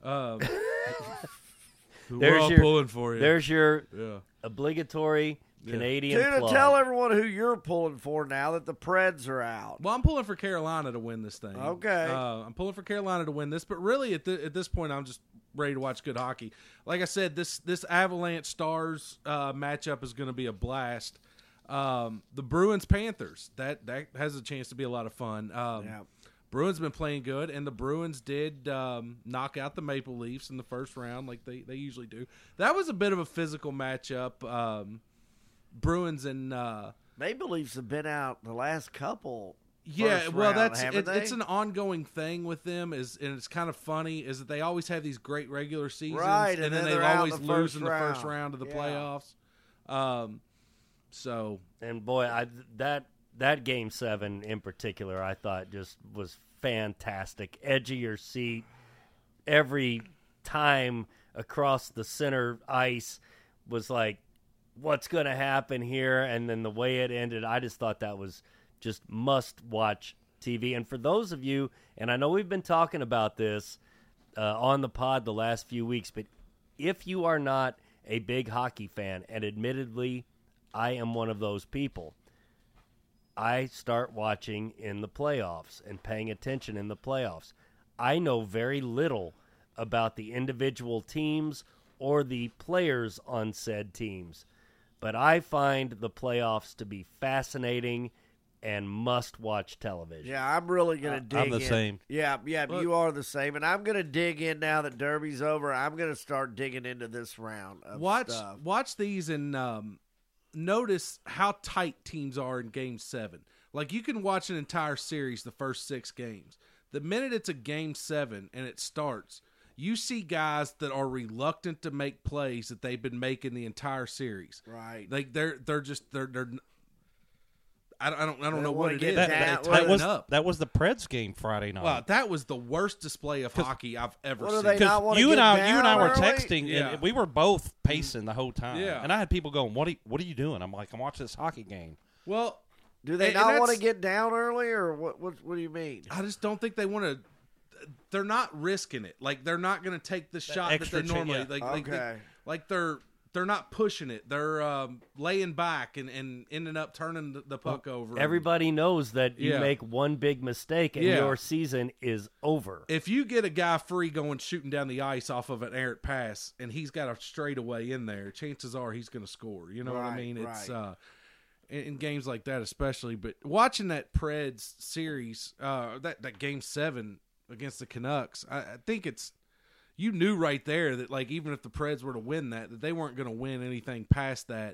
We're There's all your- pulling for you. there's your Yeah. obligatory Canadian Tuna, plug. tell everyone who you're pulling for now that the Preds are out. Well, I'm pulling for Carolina to win this thing. Okay. I'm pulling for Carolina to win this, but really at this point, I'm just ready to watch good hockey. Like I said, this Avalanche Stars matchup is going to be a blast. The Bruins Panthers, that has a chance to be a lot of fun. Bruins been playing good, and the Bruins did knock out the Maple Leafs in the first round like they usually do. That was a bit of a physical matchup. Bruins and Maple Leafs have been out the last couple. Yeah, well, round, it's an ongoing thing with them, and it's kind of funny is that they always have these great regular seasons, right, and then they always lose in the first round of the playoffs. And boy, that Game 7 in particular, I thought just was fantastic. Edge of your seat every time across the center ice was like, what's going to happen here? And then the way it ended, I just thought that was just must-watch TV. And for those of you, and I know we've been talking about this on the pod the last few weeks, but if you are not a big hockey fan, and admittedly, I am one of those people, I start watching in the playoffs and paying attention in the playoffs. I know very little about the individual teams or the players on said teams, but I find the playoffs to be fascinating and must-watch television. Yeah, I'm really going to dig in. I'm the same. Yeah, you are the same. And I'm going to dig in now that Derby's over. I'm going to start digging into this round of stuff. Watch these and notice how tight teams are in Game 7. Like, you can watch an entire series, the first 6 games. The minute it's a Game 7 and it starts, you see guys that are reluctant to make plays that they've been making the entire series. Right. Like, they're I don't know what it is. That was the Preds game Friday night. Wow, that was the worst display of hockey I've ever seen. They not want you to and get I down were early? texting, Yeah. and we were both pacing the whole time. Yeah. And I had people going, "What are you doing?" I'm like, "I'm watching this hockey game." Well, Do they and not want to that's- get down early, or what do you mean? I just don't think they want to. They're not risking it. Like, they're not going to take the shot that extra they normally. Okay. They're not pushing it. They're laying back and ending up turning the puck over. Everybody knows that you Yeah. make one big mistake and Yeah. your season is over. If you get a guy free shooting down the ice off of an errant pass, and he's got a straightaway in there, chances are he's going to score. You know what I mean? It's in games like that especially. But watching that Preds series, that Game 7 against the Canucks, I think it's. You knew right there that, like, even if the Preds were to win that they weren't going to win anything past that.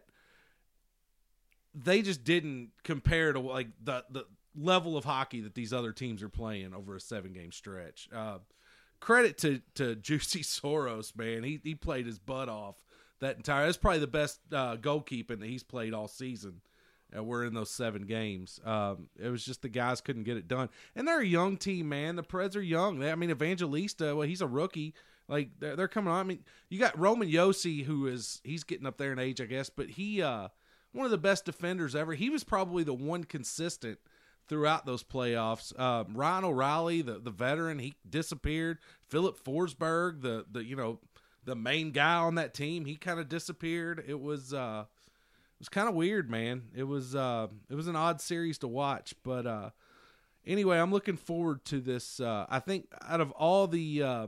They just didn't compare to, like, the level of hockey that these other teams are playing over a 7-game stretch. Credit to Juicy Soros, man. He played his butt off that entire. That's probably the best goalkeeping that he's played all season. We're in those 7 games. It was just the guys couldn't get it done. And they're a young team, man. The Preds are young. Evangelista, well, he's a rookie. Like, they're coming on. I mean, you got Roman Josi, he's getting up there in age, I guess, but he one of the best defenders ever. He was probably the one consistent throughout those playoffs. Ryan O'Reilly, the veteran, he disappeared. Philip Forsberg, the main guy on that team, he kind of disappeared. It was kind of weird, man. It was an odd series to watch, but anyway, I'm looking forward to this. I think out of all the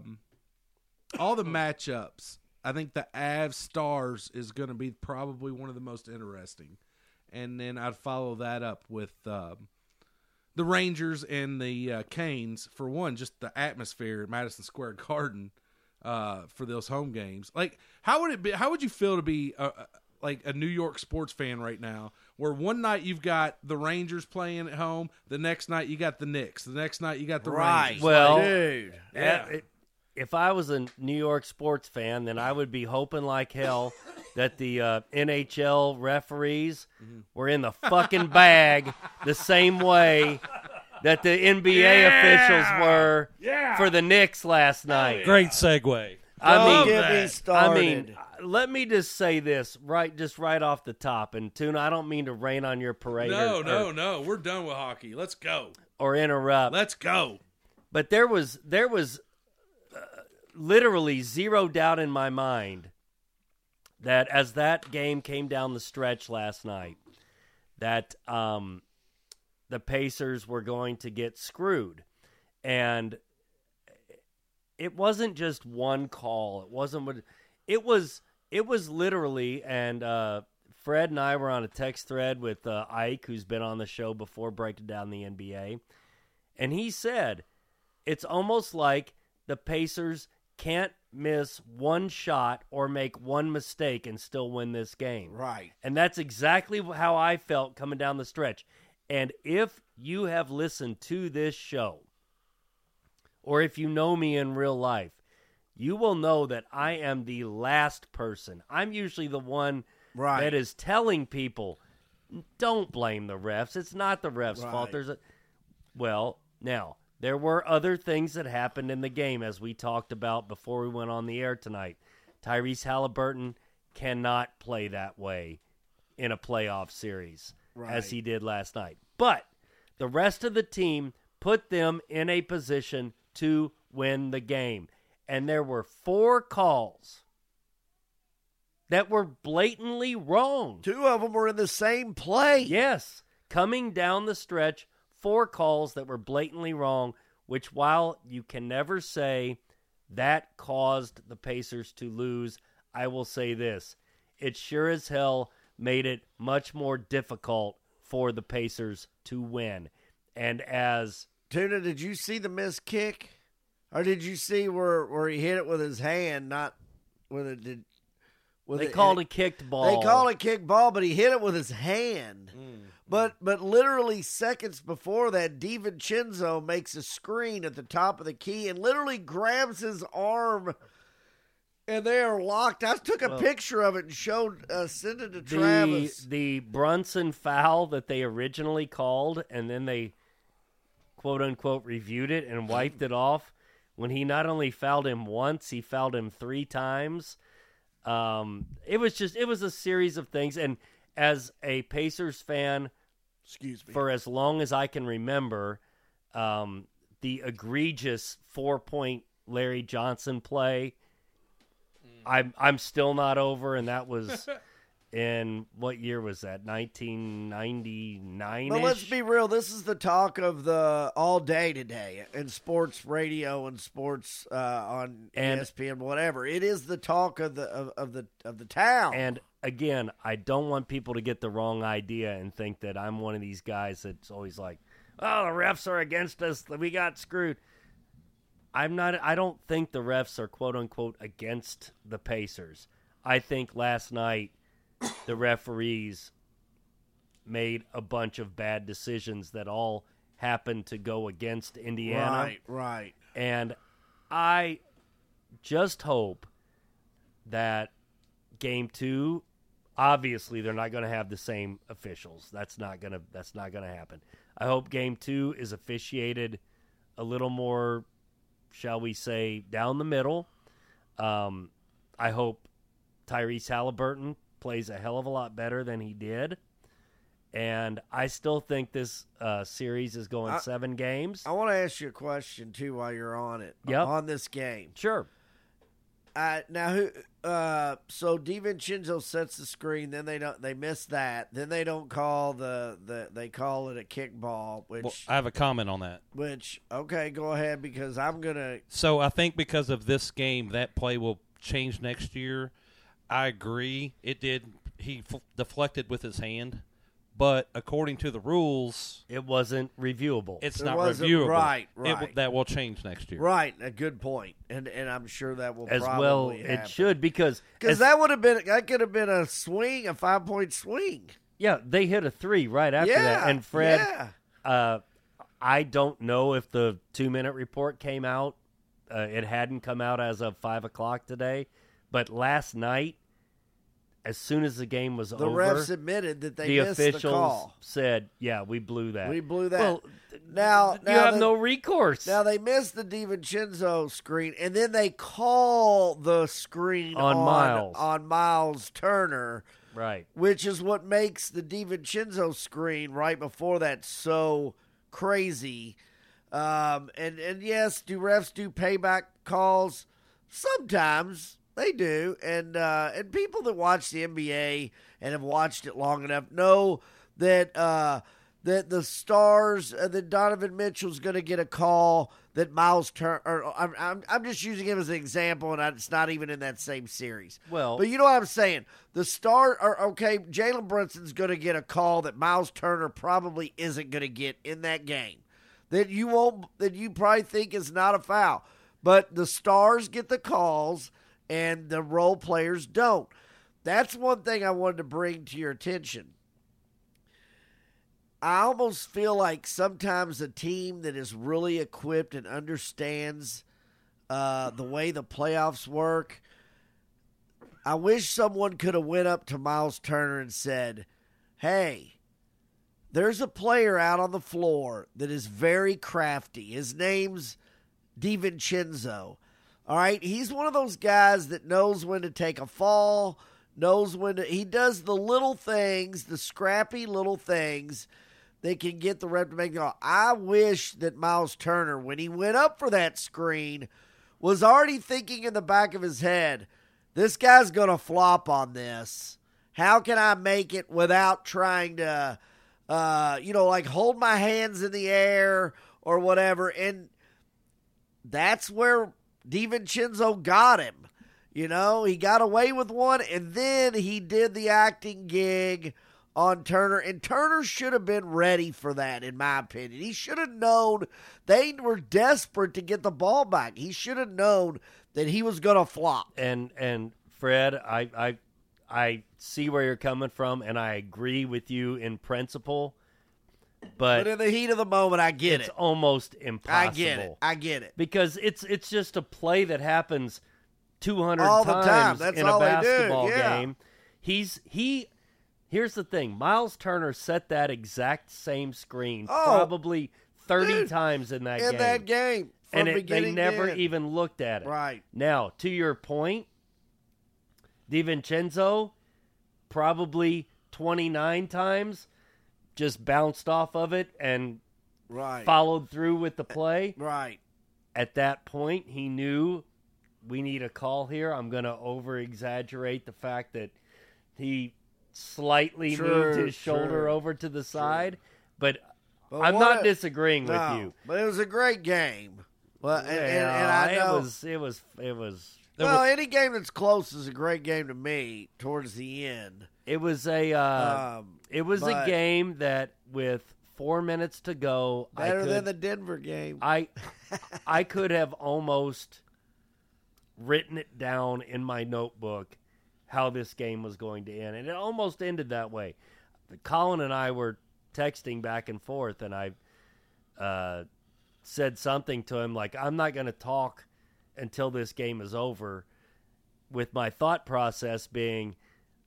matchups, I think the Avs Stars is going to be probably one of the most interesting, and then I'd follow that up with the Rangers and the Canes for one. Just the atmosphere at Madison Square Garden for those home games. Like, how would it be? How would you feel to be like a New York sports fan right now, where one night you've got the Rangers playing at home, the next night you got the Knicks, the next night you got the Rangers. Well, dude. If I was a New York sports fan, then I would be hoping like hell that the NHL referees were in the fucking bag the same way that the NBA officials were for the Knicks last night. Great segue. Don't get me started. Let me just say this right off the top, and Tuna, I don't mean to rain on your parade. No. We're done with hockey. Let's go. Or interrupt. Let's go. But there was literally zero doubt in my mind that as that game came down the stretch last night, that the Pacers were going to get screwed. And it wasn't just one call. It wasn't what it was. It was literally, and Fred and I were on a text thread with Ike, who's been on the show before, breaking down the NBA, and he said it's almost like the Pacers can't miss one shot or make one mistake and still win this game. Right. And that's exactly how I felt coming down the stretch. And if you have listened to this show, or if you know me in real life, you will know that I am the last person. I'm usually the one that is telling people, don't blame the refs. It's not the refs' fault. Now, there were other things that happened in the game, as we talked about before we went on the air tonight. Tyrese Halliburton cannot play that way in a playoff series as he did last night. But the rest of the team put them in a position to win the game. And there were 4 calls that were blatantly wrong. 2 of them were in the same play. Yes. Coming down the stretch, 4 calls that were blatantly wrong, which while you can never say that caused the Pacers to lose, I will say this. It sure as hell made it much more difficult for the Pacers to win. And as... Tuna, did you see the missed kick? Or did you see where he hit it with his hand, not with it? They called a kicked ball. They called a kick ball, but he hit it with his hand. But literally seconds before that, DiVincenzo makes a screen at the top of the key and literally grabs his arm, and they are locked. I took a picture of it and sent it to Travis. The Brunson foul that they originally called, and then they quote-unquote reviewed it and wiped it off, when he not only fouled him once, he fouled him 3 times. It was a series of things. And as a Pacers fan, for as long as I can remember, the egregious 4-point Larry Johnson play, I'm still not over, and that was in what year was that? 1999. But let's be real. This is the talk of the all day today in sports radio and sports on ESPN, whatever. It is the talk of the town. And again, I don't want people to get the wrong idea and think that I'm one of these guys that's always like, "Oh, the refs are against us. We got screwed." I'm not. I don't think the refs are quote unquote against the Pacers. I think last night the referees made a bunch of bad decisions that all happened to go against Indiana. Right. And I just hope that Game 2, obviously they're not going to have the same officials. That's not going to happen. I hope Game 2 is officiated a little more, shall we say, down the middle. I hope Tyrese Halliburton plays a hell of a lot better than he did. And I still think this series is going 7 games. I want to ask you a question, too, while you're on it. Yep. On this game. Sure. Now, so DiVincenzo sets the screen, then they miss that. Then they don't call they call it a kickball, which... Well, I have a comment on that. Which, okay, go ahead, because I'm going to... So I think because of this game, that play will change next year. I agree. It did. He deflected with his hand, but according to the rules, it wasn't reviewable. It's not reviewable. Right. That will change next year. Right. A good point. And I'm sure that will as probably well. happen. It should because that could have been a swing, a 5-point swing. Yeah, they hit a 3 right after that. And Fred, I don't know if the 2-minute report came out. It hadn't come out as of 5:00 today. But last night, as soon as the game was over, the refs admitted that they missed officials the call. Said, "Yeah, we blew that. We blew that." Well, now you have no recourse. Now they missed the DiVincenzo screen, and then they call the screen on Miles Turner, right? Which is what makes the DiVincenzo screen right before that so crazy. And yes, do refs do payback calls? Sometimes. They do, and people that watch the NBA and have watched it long enough know that that the Stars, that Donovan Mitchell's going to get a call that Miles Turner. I'm just using him as an example, and it's not even in that same series. Well, But you know what I'm saying? Jalen Brunson's going to get a call that Miles Turner probably isn't going to get in that game. That you probably think is not a foul. But the stars get the calls and the role players don't. That's one thing I wanted to bring to your attention. I almost feel like sometimes a team that is really equipped and understands the way the playoffs work, I wish someone could have went up to Miles Turner and said, hey, there's a player out on the floor that is very crafty. His name's DiVincenzo. All right, he's one of those guys that knows when to take a fall, he does the little things, the scrappy little things that can get the rep to make it all. I wish that Miles Turner, when he went up for that screen, was already thinking in the back of his head, this guy's going to flop on this. How can I make it without trying to, hold my hands in the air or whatever? And that's where DiVincenzo got him. You know, he got away with one, and then he did the acting gig on Turner, and Turner should have been ready for that, in my opinion. He should have known they were desperate to get the ball back. He should have known that he was going to flop. And Fred, I see where you're coming from, and I agree with you in principle. But in the heat of the moment, I get it. It's almost impossible. I get it. Because it's just a play that happens 200 all the time. times That's in all a they do. basketball Yeah. game. Here's the thing. Miles Turner set that exact same screen probably 30 times in that game. From And they never end. even looked at it. Right. Now, to your point, DiVincenzo probably 29 times just bounced off of it and followed through with the play. Right. At that point, he knew we need a call here. I'm going to over-exaggerate the fact that he slightly moved his shoulder over to the side. But I'm not disagreeing with you. But it was a great game. Well, and I know it was. Well, any game that's close is a great game to me. Towards the end, it was a game that with 4 minutes to go, better than the Denver game. I could have almost written it down in my notebook how this game was going to end, and it almost ended that way. Colin and I were texting back and forth, and I said something to him like, I'm not going to talk until this game is over, with my thought process being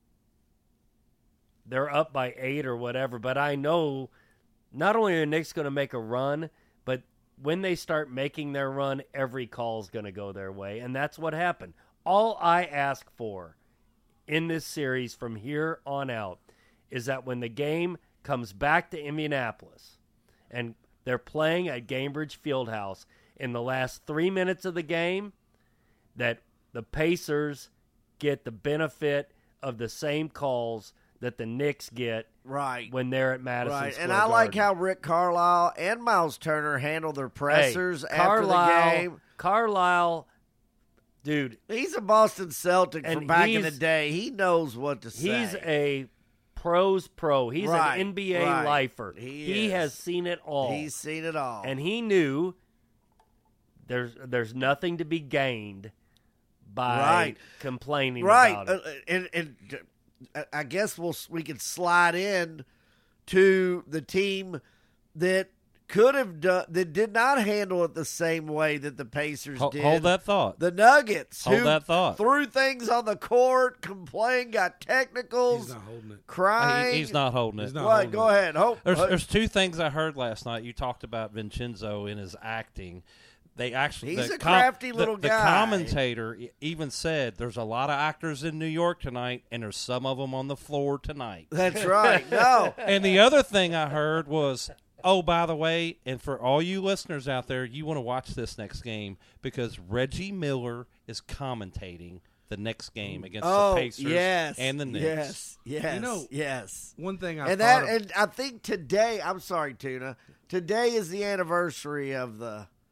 they're up by 8 or whatever, but I know not only are the Knicks going to make a run, but when they start making their run, every call is going to go their way, and that's what happened. All I ask for in this series from here on out is that when the game comes back to Indianapolis and they're playing at Gainbridge Fieldhouse in the last 3 minutes of the game, that the Pacers get the benefit of the same calls that the Knicks get when they're at Madison Square And I Garden. like how Rick Carlisle and Miles Turner handle their pressers after the game. Carlisle, dude. He's a Boston Celtic from back in the day. He knows what to say. He's a pro's pro. He's an NBA lifer. He has seen it all. He's seen it all. And he knew there's nothing to be gained by complaining about it. And I guess we could slide in to the team that could have done, that did not handle it the same way that the Pacers did. Hold that thought. The Nuggets, hold that thought. Threw things on the court, complained, got technicals. He's not holding it. Crying. He's not holding it. Go ahead. There's two things I heard last night. You talked about Vincenzo in his acting. He's a crafty little guy. The commentator even said there's a lot of actors in New York tonight, and there's some of them on the floor tonight. That's right. No. And the other thing I heard was, oh, by the way, and for all you listeners out there, you want to watch this next game because Reggie Miller is commentating the next game against the Pacers and the Knicks. Yes. One thing and I think today, I'm sorry, Tuna, today is the anniversary of the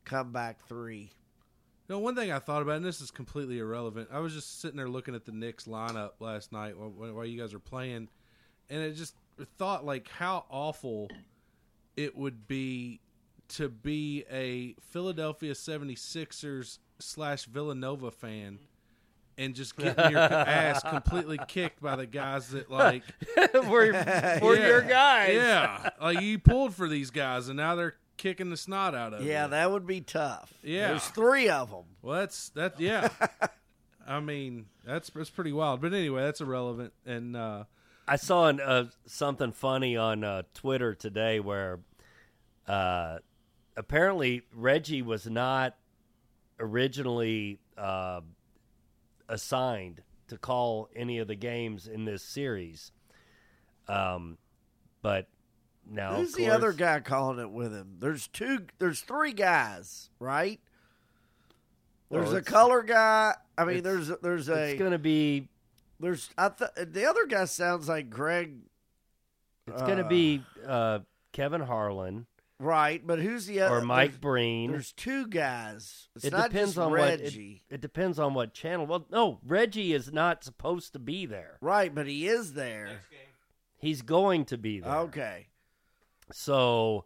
comeback three. One thing I thought about, and this is completely irrelevant, I was just sitting there looking at the Knicks lineup last night while you guys are playing, and it just thought like how awful it would be to be a Philadelphia 76ers / Villanova fan and just getting your ass completely kicked by the guys that like we're your guys. Yeah, like you pulled for these guys, and now they're kicking the snot out of you. Yeah, that would be tough. Yeah. There's 3 of them. Well, that. Yeah. I mean, that's pretty wild. But anyway, that's irrelevant. And I saw something funny on Twitter today where apparently Reggie was not originally assigned to call any of the games in this series. But now, who's the other guy calling it with him? There's 3 guys, right? There's a color guy. I mean, there's a. It's going to be. There's the other guy sounds like Greg. It's going to be Kevin Harlan, right? But who's the other? Or Mike Breen. There's 2 guys. It's it not depends just on Reggie. It depends on what channel. Well, no, Reggie is not supposed to be there. Right, but he is there. He's going to be there. Okay. So,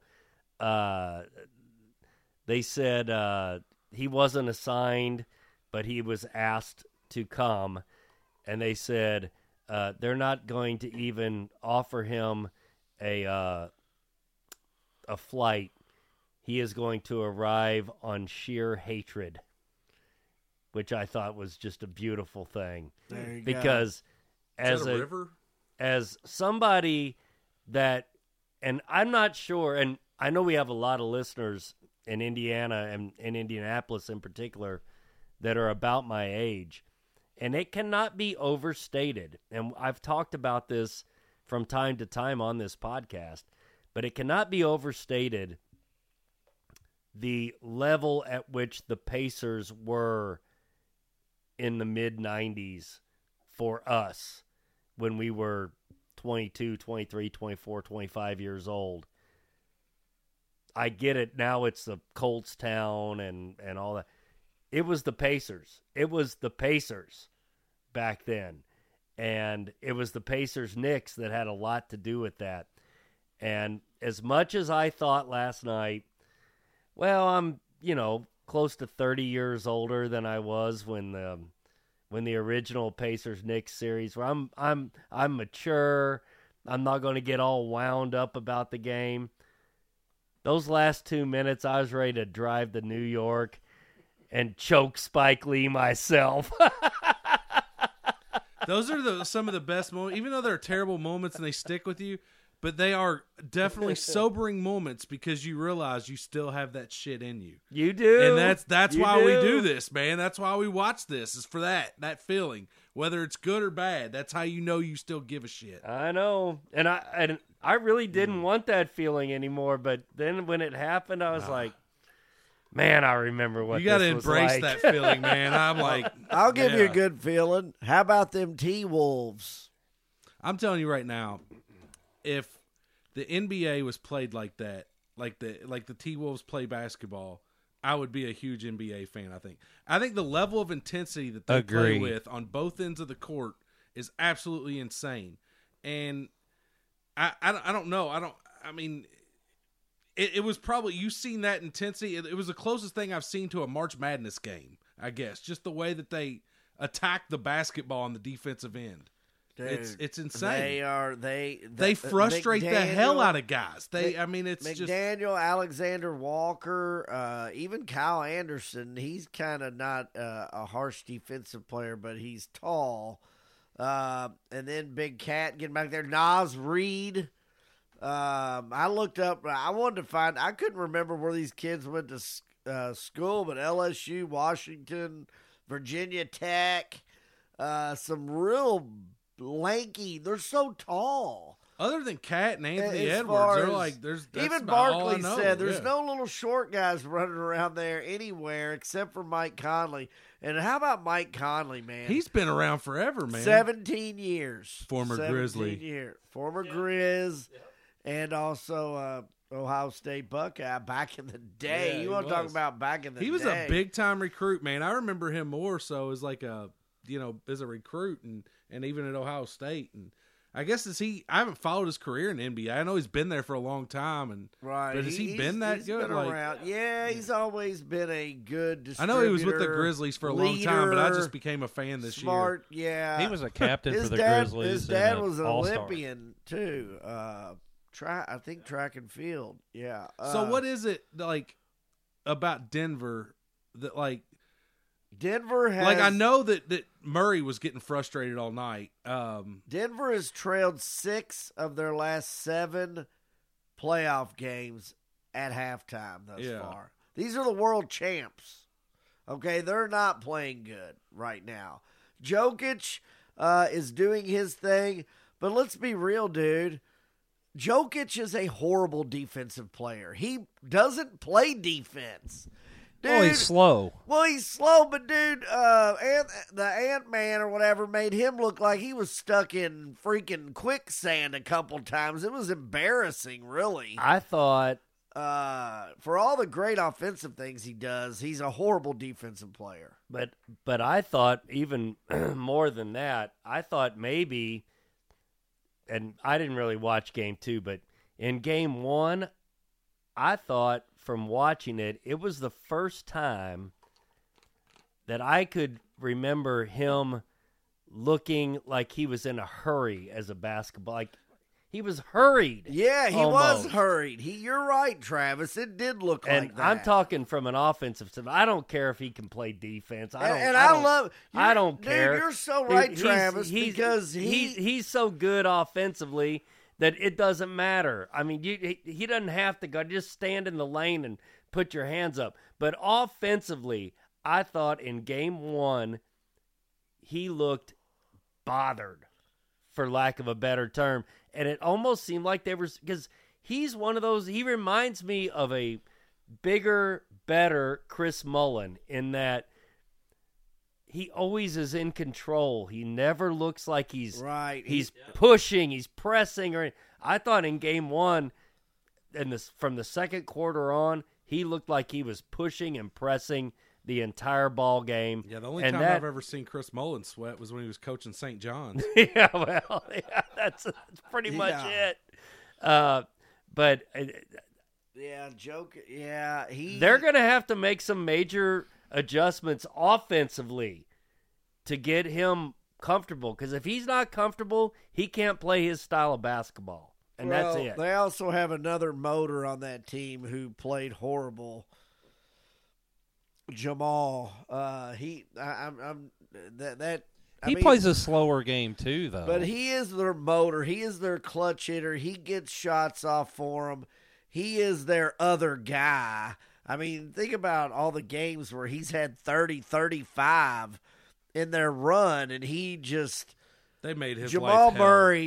they said he wasn't assigned, but he was asked to come, and they said they're not going to even offer him a flight. He is going to arrive on sheer hatred, which I thought was just a beautiful thing. There you because go. Is that a river? As somebody that, and I'm not sure, and I know we have a lot of listeners in Indiana and in Indianapolis in particular that are about my age, and it cannot be overstated. And I've talked about this from time to time on this podcast, but it cannot be overstated the level at which the Pacers were in the mid-90s for us when we were 22, 23, 24, 25 years old. I get it. Now it's the Colts town and all that. It was the Pacers. It was the Pacers back then. And it was the Pacers Knicks that had a lot to do with that. And as much as I thought last night, well, I'm, close to 30 years older than I was when the original Pacers Knicks series, where I'm mature. I'm not going to get all wound up about the game. Those last 2 minutes, I was ready to drive to New York and choke Spike Lee myself. Those are some of the best moments, even though they're terrible moments and they stick with you, but they are definitely sobering moments because you realize you still have that shit in you. You do. And that's why we do this, man. That's why we watch this, is for that feeling. Whether it's good or bad, that's how you know you still give a shit. I know. And I really didn't want that feeling anymore, but then when it happened, I was like, man, I remember what you got to this was embrace like. that feeling, man. I'm like, I'll give you a yeah. good feeling. How about them T-Wolves? I'm telling you right now, if the NBA was played like that, like the T-Wolves play basketball, I would be a huge NBA fan, I think the level of intensity that they play with on both ends of the court is absolutely insane. And I don't know. It was probably, you've seen that intensity. It was the closest thing I've seen to a March Madness game, I guess. Just the way that they attack the basketball on the defensive end. Dude, it's insane. They frustrate the hell out of guys. It's just McDaniel, Alexander Walker, even Kyle Anderson. He's kind of not a harsh defensive player, but he's tall. And then Big Cat getting back there. Naz Reid. I looked up. I wanted to find. I couldn't remember where these kids went to school, but LSU, Washington, Virginia Tech. Some real lanky. They're so tall. Other than Cat and Anthony As Edwards, far they're as- like there's that's Even about all I Barkley know. said there's Yeah. no little short guys running around there anywhere except for Mike Conley. And how about Mike Conley, man? He's been around forever, man. 17 years. Former 17 Grizzly. Years. Former Grizz. and also Ohio State Buckeye back in the day. Yeah, you he want to talk was. about back in the day? He was a big time recruit, man. I remember him more so as like as a recruit and even at Ohio State. And I guess I haven't followed his career in the NBA. I know he's been there for a long time, and right. But has he been that he's good? Been around. Yeah, he's always been a good distributor. I know he was with the Grizzlies for a long time, but I just became a fan this smart, year. Yeah, He was a captain for the dad, Grizzlies. His dad and was an all-star. Olympian too. I think track and field. Yeah. So what is it like about Denver that like Denver has like I know that Murray was getting frustrated all night. Denver has trailed 6 of their last 7 playoff games at halftime thus far. These are the world champs. Okay, they're not playing good right now. Jokic is doing his thing, but let's be real, dude. Jokic is a horrible defensive player. He doesn't play defense. Dude, Oh, he's slow. well, he's slow, but dude, the Ant-Man or whatever made him look like he was stuck in freaking quicksand a couple times. It was embarrassing, really. I thought For all the great offensive things he does, he's a horrible defensive player. But I thought even more than that. I thought maybe, and I didn't really watch game 2, but in game 1, I thought from watching it, it was the first time that I could remember him looking like he was in a hurry as a basketball. Like he was hurried. Yeah, he almost. was hurried. You're right, Travis. It did look And like that. I'm talking from an offensive standpoint. I don't care if he can play defense. I don't care. Dude, you're so right, He's- Travis, he's- because he's so good offensively that it doesn't matter. I mean, he doesn't have to go. Just stand in the lane and put your hands up. But offensively, I thought in game 1, he looked bothered, for lack of a better term. And it almost seemed like they were, because he's one of those, he reminds me of a bigger, better Chris Mullin in that he always is in control. He never looks like he's pushing, he's pressing. Or I thought in game 1, from the second quarter on, he looked like he was pushing and pressing the entire ball game. Yeah, the only time I've ever seen Chris Mullin sweat was when he was coaching St. John's. Yeah, well, yeah, that's pretty much it. But they're going to have to make some major adjustments offensively to get him comfortable, because if he's not comfortable, he can't play his style of basketball, and that's it. They also have another motor on that team who played horrible. Jamal, he plays a slower game too, though. But he is their motor. He is their clutch hitter. He gets shots off for them. He is their other guy. I mean, think about all the games where he's had 30, 35 in their run, and he just they made his Jamal life hell. Murray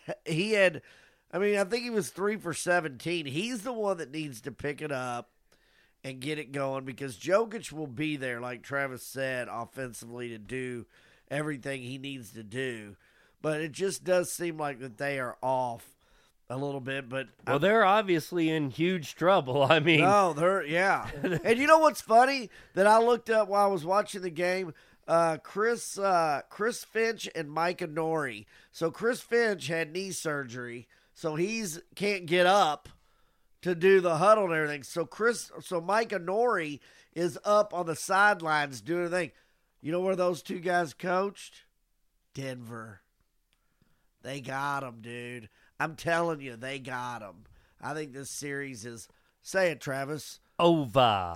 I think he was 3 for 17. He's the one that needs to pick it up and get it going, because Jokic will be there, like Travis said, offensively to do everything he needs to do. But it just does seem like that they are off a little bit. But they're obviously in huge trouble. I mean, yeah. And you know what's funny that I looked up while I was watching the game? Chris Finch and Micah Nori. So Chris Finch had knee surgery, so he's can't get up to do the huddle and everything. So Micah Nori is up on the sidelines doing a thing. You know where those two guys coached? Denver. They got him, dude. I'm telling you, they got him. I think this series is, say it, Travis, over.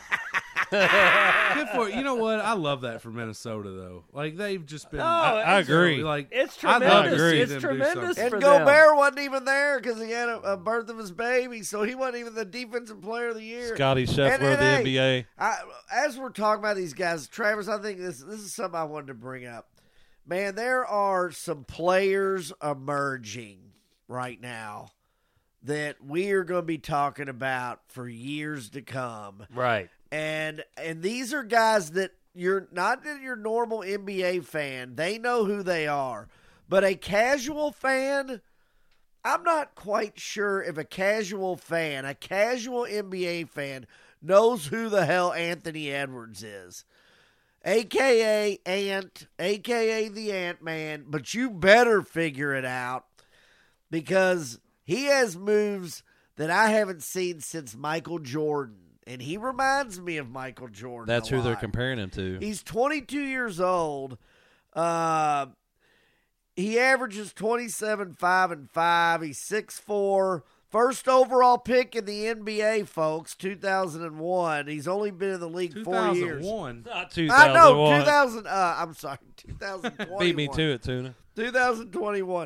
Good for it. You know what? I love that for Minnesota, though. Like, they've just been. I agree. Like, It's I'd love to tremendous. see It's them do tremendous. something. and for Gobert wasn't even there because he had a birth of his baby, so he wasn't even the defensive player of the year. Scotty Scheffler of the NBA. As we're talking about these guys, Travis, I think this is something I wanted to bring up. Man, there are some players emerging right now that we are going to be talking about for years to come. Right. And these are guys that you're not your normal NBA fan. They know who they are. But a casual fan, I'm not quite sure if a casual NBA fan, knows who the hell Anthony Edwards is. A.K.A. Ant, a.k.a. the Ant-Man, but you better figure it out because he has moves that I haven't seen since Michael Jordan, and he reminds me of Michael Jordan. That's who they're lot. comparing him to. He's 22 years old. He averages 27, 5, and 5. He's 6'4". First overall pick in the NBA, folks, 2001. He's only been in the league 4 years. 2001. Not 2001. I know, 2000. I'm sorry, 2021. Beat me to it, Tuna. 2021.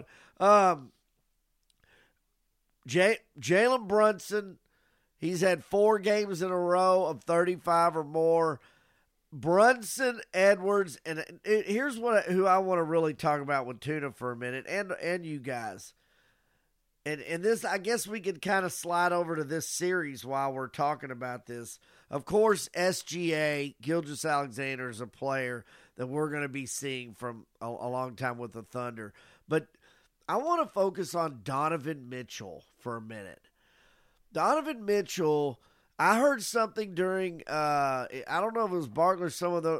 Jalen Brunson, he's had 4 games in a row of 35 or more. Brunson, Edwards, and here's who I want to really talk about with Tuna for a minute, and you guys. And this, I guess we could kind of slide over to this series while we're talking about this. Of course, SGA, Gilgeous-Alexander, is a player that we're going to be seeing from a long time with the Thunder. But I want to focus on Donovan Mitchell for a minute. Donovan Mitchell, I heard something during, I don't know if it was Barkley or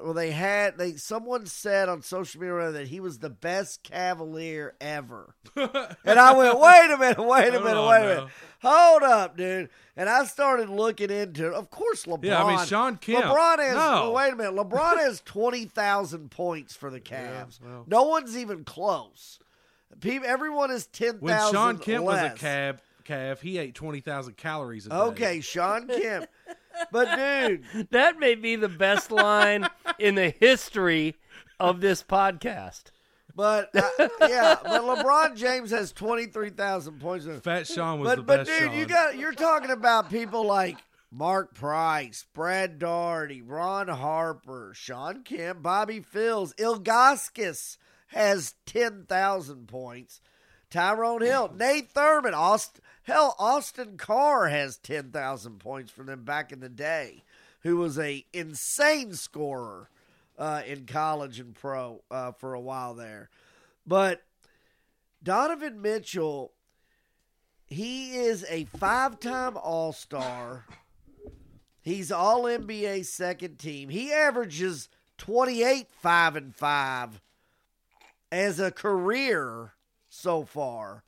someone said on social media that he was the best Cavalier ever. And I went, wait a minute. Hold up, dude. And I started looking into it. Of course, LeBron. Yeah, I mean, Sean Kemp. Wait a minute. LeBron has 20,000 points for the Cavs. Yeah, well. No one's even close. Everyone is 10,000 When Sean Kemp less. was a Cav, he ate 20,000 calories a day. Okay, Sean Kemp. But, dude. That may be the best line in the history of this podcast. But, LeBron James has 23,000 points. Fat Sean was the best dude, Sean. you're talking about people like Mark Price, Brad Daugherty, Ron Harper, Sean Kemp, Bobby Fields, Ilgauskas has 10,000 points. Tyrone Hill, Nate Thurman, Austin Carr has 10,000 points for them back in the day, who was a insane scorer in college and pro for a while there. But Donovan Mitchell, he is a 5-time All-Star. He's All-NBA second team. He averages 28, 5, and 5 as a career so far.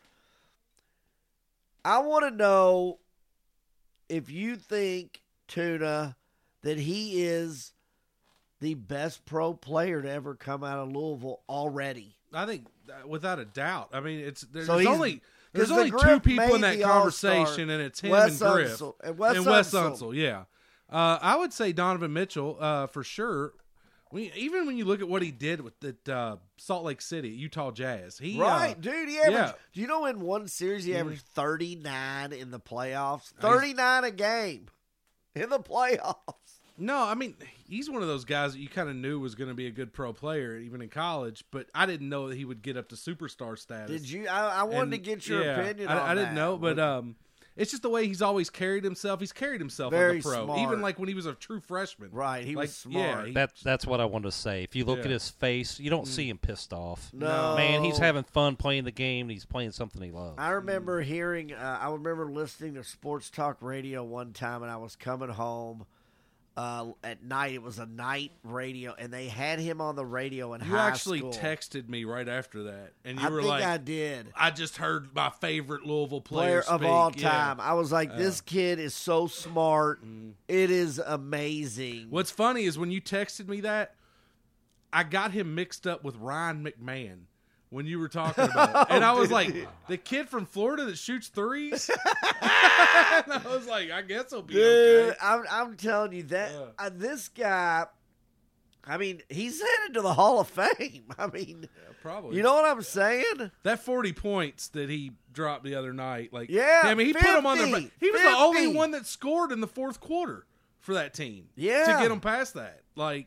I want to know if you think, Tuna, that he is the best pro player to ever come out of Louisville already. I think without a doubt. I mean, there's So only the Griff two people in made that the conversation, All-Star. and it's him Wes and Griff Unseld. And Wes Unseld. Unseld. Yeah, I would say Donovan Mitchell for sure. Even when you look at what he did with Salt Lake City, Utah Jazz, dude. He averaged. Do you know in one series he averaged 39 in the playoffs? 39 a game in the playoffs. No, I mean, he's one of those guys that you kind of knew was going to be a good pro player, even in college, but I didn't know that he would get up to superstar status. Did you? I wanted to get your opinion on that. I didn't know, but it's just the way he's always carried himself. He's carried himself Very as a pro, smart. even like when he was a true freshman. Right, he was smart. Yeah, That's what I wanted to say. If you look Yeah. at his face, you don't see him pissed off. No. Man, he's having fun playing the game. He's playing something he loves. I remember hearing, I remember listening to Sports Talk Radio one time, and I was coming home at night. It was a night radio, and they had him on the radio in You high actually school. texted me right after that, and you I were think like, I did. I just heard my favorite Louisville Player player of speak. all Yeah. time. I was like, this kid is so smart. It is amazing. What's funny is when you texted me that, I got him mixed up with Ryan McMahon when you were talking about it. And I was like, the kid from Florida that shoots threes? And I was like, I guess he'll be Dude, okay. I'm telling you that this guy, I mean, he's headed to the Hall of Fame. I mean, Yeah, probably. you know what I'm saying? That 40 points that he dropped the other night, like, Yeah, I mean, he put him on 50, the. He was the only 50. one that scored in the fourth quarter for that team. Yeah. to get him past that. Like,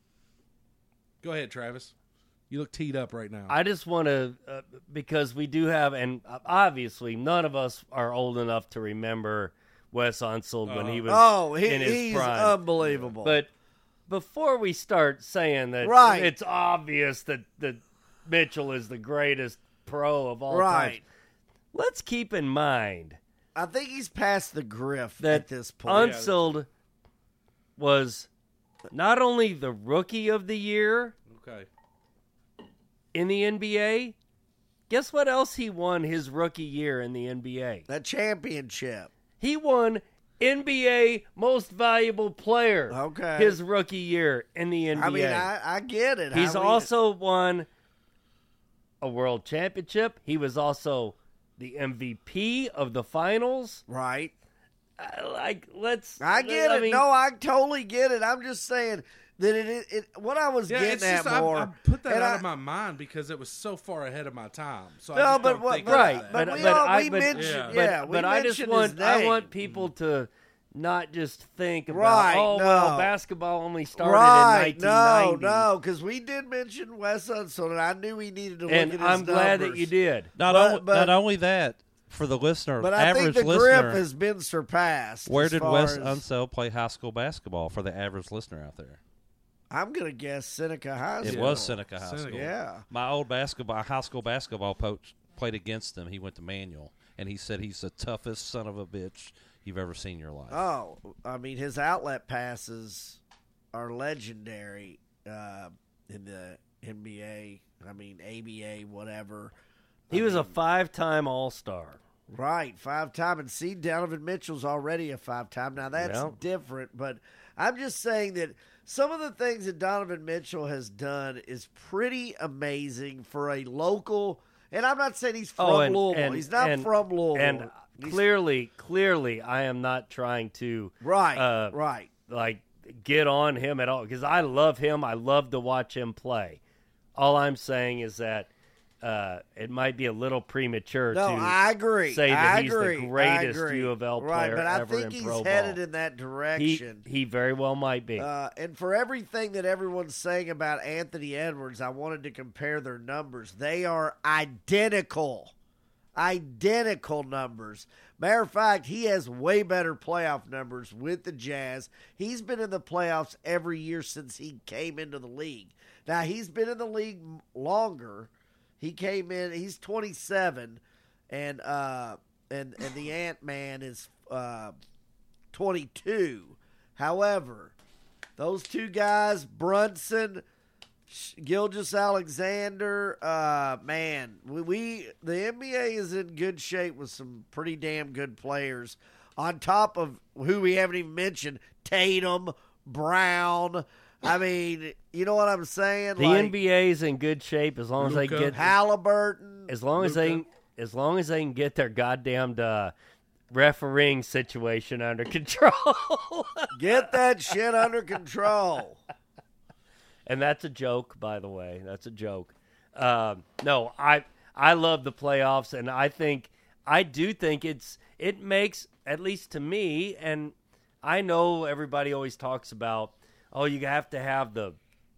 go ahead, Travis. You look teed up right now. I just want to, because we do have, and obviously none of us are old enough to remember Wes Unseld when he was in his he's prime. unbelievable. But before we start saying that Right. it's obvious that Mitchell is the greatest pro of all time, right. let's keep in mind I think he's past the griff that at this point. Unseld was not only the Rookie of the Year Okay. in the NBA, guess what else he won his rookie year in the NBA? That championship. He won NBA Most Valuable Player Okay. his rookie year in the NBA. I mean, I get it. He's I mean, also won a world championship. He was also the MVP of the finals. right. I get it. mean, No, I totally get it. I'm just saying that it what I was Yeah, getting it's at just more. I put that and out of my mind because it was so far ahead of my time. So I No, just but don't what- think but- about right, that. but we mentioned, yeah. we I just mentioned want his I name. want people to not just think about Right, oh well, no. basketball only started Right? in No, 1990. no, because we did mention Wes Unseld, and I knew we needed to look And at his I'm glad that numbers. you did. But- Not only that, for the listener, But I think average the listener, grip has been surpassed. where as did far Wes as- Unseld play high school basketball for the average listener out there? I'm gonna guess Seneca High It School. was Seneca High Seneca. School. Yeah. My old high school basketball coach played against him. He went to Manual, and he said he's the toughest son of a bitch you've ever seen in your life. Oh, I mean, his outlet passes are legendary in the NBA. I mean, ABA, whatever. He was a 5-time All-Star. Right, 5-time. And see, Donovan Mitchell's already a 5-time. Now, that's Well. different, but I'm just saying that some of the things that Donovan Mitchell has done is pretty amazing for a local. And I'm not saying he's from Louisville. He's not from Louisville. And He's- clearly, I am not trying to right, right. like get on him at all because I love him. I love to watch him play. All I'm saying is that it might be a little premature No, to I agree. say that I he's agree. the greatest I agree. U of L right, player but I ever think in he's pro headed ball. in that direction. He very well might be. And for everything that everyone's saying about Anthony Edwards, I wanted to compare their numbers. They are identical numbers. Matter of fact, he has way better playoff numbers with the Jazz. He's been in the playoffs every year since he came into the league. Now, he's been in the league longer. He came in, he's 27, and the Ant-Man is 22. However, those two guys, Brunson, Gilgeous-Alexander, man, the NBA is in good shape with some pretty damn good players. On top of who we haven't even mentioned, Tatum, Brown. I mean, you know what I'm saying? The NBA is in good shape as long as they Luka. get Halliburton. as long as they can get their goddamn refereeing situation under control. Get that shit under control. And that's a joke, by the way. That's a joke. No, I love the playoffs, and I do think it makes, at least to me, and I know everybody always talks about, oh, you have to have the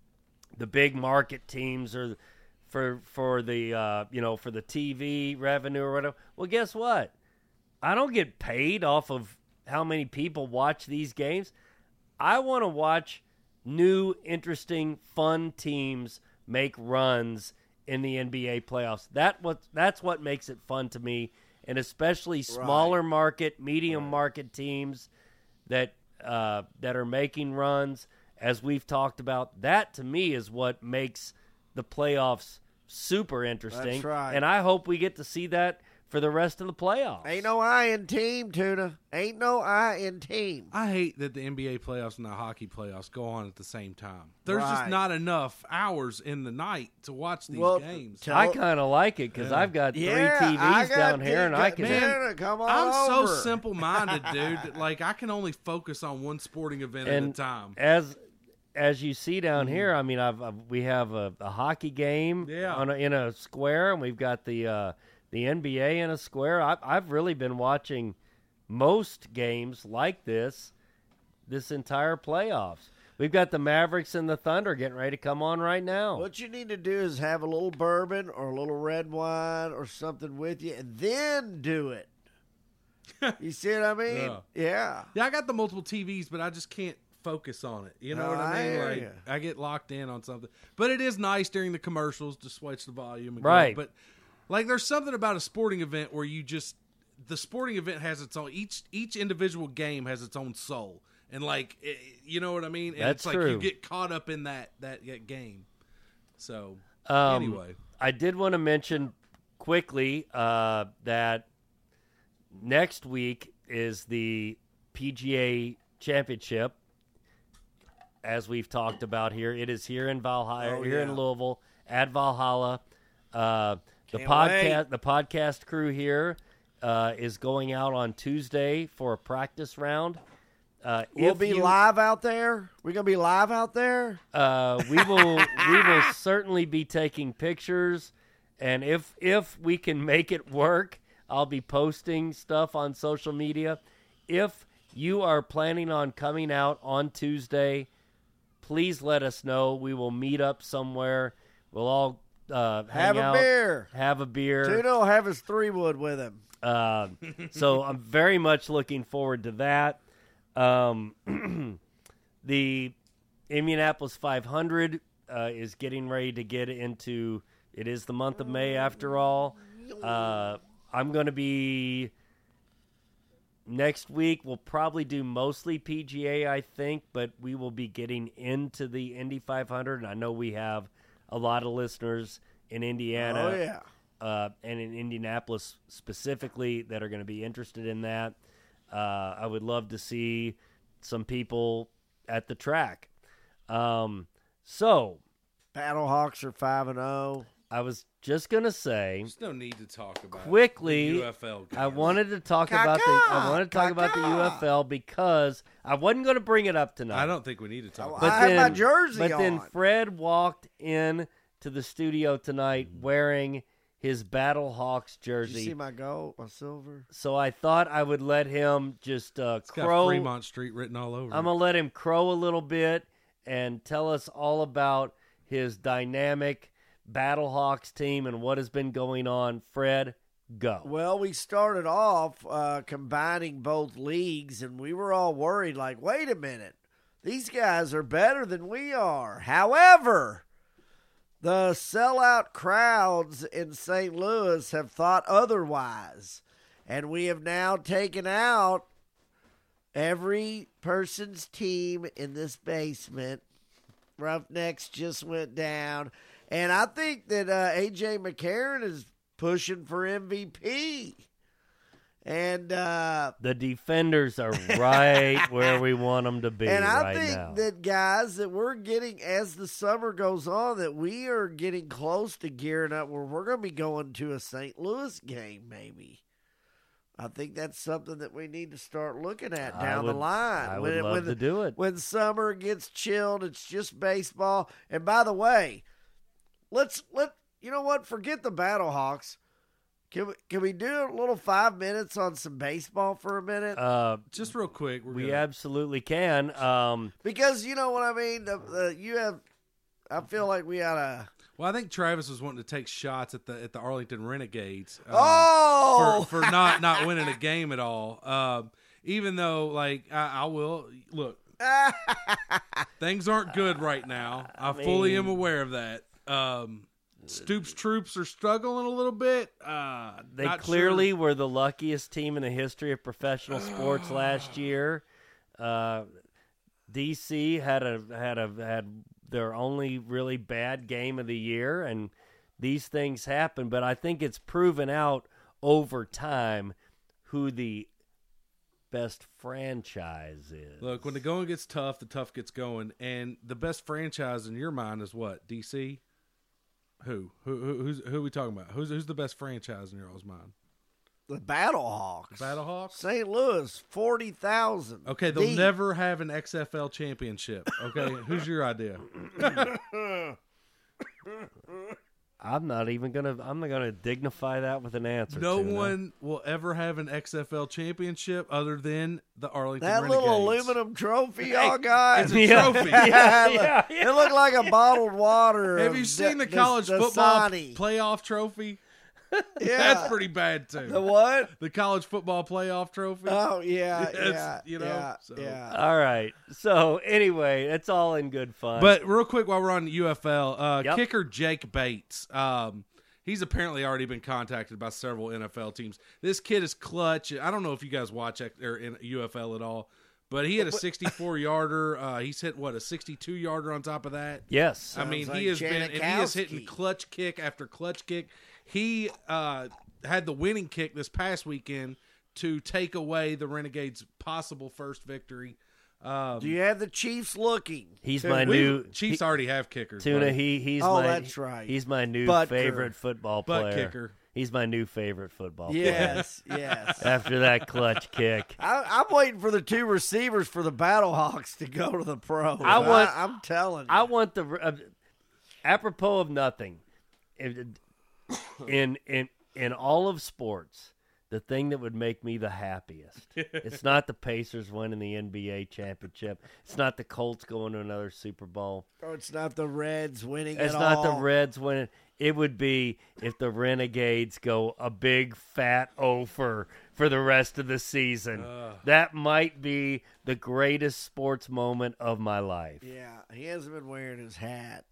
big market teams or for the for the TV revenue or whatever. Well, guess what? I don't get paid off of how many people watch these games. I want to watch new, interesting, fun teams make runs in the NBA playoffs. That's what makes it fun to me, and especially smaller market, medium market teams that are making runs. As we've talked about, that to me is what makes the playoffs super interesting. That's right. And I hope we get to see that for the rest of the playoffs. Ain't no I in team, Tuna. Ain't no I in team. I hate that the NBA playoffs and the hockey playoffs go on at the same time. There's just Right. not enough hours in the night to watch these Well, games. I kind of like it because I've got three TVs down here, and I can. Man, come on I'm over. so simple-minded, dude. That, like, I can only focus on one sporting event at a time. As you see down here, I mean, we have a hockey game in a square, and we've got the NBA in a square. I've really been watching most games like this entire playoffs. We've got the Mavericks and the Thunder getting ready to come on right now. What you need to do is have a little bourbon or a little red wine or something with you, and then do it. You see what I mean? Yeah. Yeah, I got the multiple TVs, but I just can't focus on it. You know what I mean? hear Like, ya. I get locked in on something. But it is nice during the commercials to switch the volume. And Right. But Like there's something about a sporting event where the sporting event has its own. Each individual game has its own soul, and like you know what I mean. And That's it's true. like you get caught up in that game. So anyway, I did want to mention quickly that next week is the PGA Championship. As we've talked about here, it is here in Valhalla, in Louisville, at Valhalla. The podcast crew here is going out on Tuesday for a practice round. We'll be live out there. We're gonna be live out there. We will certainly be taking pictures, and if we can make it work, I'll be posting stuff on social media. If you are planning on coming out on Tuesday, please let us know. We will meet up somewhere. We'll all hang out, have a beer. Tuno will have his 3-wood with him. So I'm very much looking forward to that. The Indianapolis 500 is getting ready to get into. It is the month of May after all. I'm going to be. Next week, we'll probably do mostly PGA, I think, but we will be getting into the Indy 500. And I know we have a lot of listeners in Indiana and in Indianapolis specifically that are going to be interested in that. I would love to see some people at the track. So, Battlehawks are 5-0. I was just gonna say. There's no need to talk about quickly. The UFL guys. I wanted to talk about the UFL because I wasn't going to bring it up tonight. I don't think we need to talk. I have my jersey But on. then Fred walked in to the studio tonight wearing his Battlehawks jersey. Did you see my gold, my silver? So I thought I would let him just It's crow. got Fremont Street written all over. I'm gonna let him crow a little bit and tell us all about his dynamic Battlehawks team and what has been going on. Fred, go. Well, we started off combining both leagues, and we were all worried, like, wait a minute, these guys are better than we are. However, the sellout crowds in St. Louis have thought otherwise, and we have now taken out every person's team in this basement. Roughnecks just went down. And I think that A.J. McCarron is pushing for MVP. And the defenders are right where we want them to be and I right think now. that, guys, that we're getting, as the summer goes on, that we are getting close to gearing up where we're going to be going to a St. Louis game maybe. I think that's something that we need to start looking at down the line. I would love to do it. When summer gets chilled, it's just baseball. And by the way, you know what? Forget the Battlehawks. Can we do a little 5 minutes on some baseball for a minute? Just real quick. We absolutely can. Because you know what I mean. I feel like we oughta. Well, I think Travis was wanting to take shots at the Arlington Renegades. For not winning a game at all. Even though, like, I will look. Things aren't good right now. I fully am aware of that. Stoops troops are struggling a little bit. They clearly were the luckiest team in the history of professional sports last year. DC had their only really bad game of the year, and these things happen. But I think it's proven out over time who the best franchise is. Look, when the going gets tough, the tough gets going, and the best franchise in your mind is what? DC? Who are we talking about? Who's the best franchise in your all's mind? The Battlehawks. Battlehawks? St. Louis, 40,000. Okay, they'll never have an XFL championship. Okay, who's your idea? I'm not gonna dignify that with an answer. No one will ever have an XFL championship other than the Arlington That Renegades. little aluminum trophy y'all got. It's a trophy. It looked like a bottled water. Have you seen the college football Dasani. playoff trophy? Yeah. That's pretty bad too. The what? The college football playoff trophy. Oh, yeah, It's, yeah, so. yeah. All right. So anyway, it's all in good fun. But real quick, while we're on the UFL, Yep. kicker Jake Bates, He's apparently already been contacted by several NFL teams. This kid is clutch. I don't know if you guys watch or in UFL at all, but he had a 64-yarder. He's hit, a 62-yarder on top of that? Yes. I mean, like he is Janikowski. hitting clutch kick after clutch kick. He had the winning kick this past weekend to take away the Renegades' possible first victory. Do you have the Chiefs looking? He's my new Chiefs already have kickers. Tuna. buddy. He's Oh, my that's right. He's my new Butker. favorite football Butt player. kicker. He's my new favorite football player. Yes, yes. After that clutch kick. I'm waiting for the two receivers for the Battlehawks to go to the pros. I'm telling you. I want apropos of nothing, in all of sports, the thing that would make me the happiest. It's not the Pacers winning the NBA championship. It's not the Colts going to another Super Bowl. Oh, it's not the Reds winning It's at not all. the Reds winning. It would be if the Renegades go a big fat O for the rest of the season. That might be the greatest sports moment of my life. Yeah, he hasn't been wearing his hat.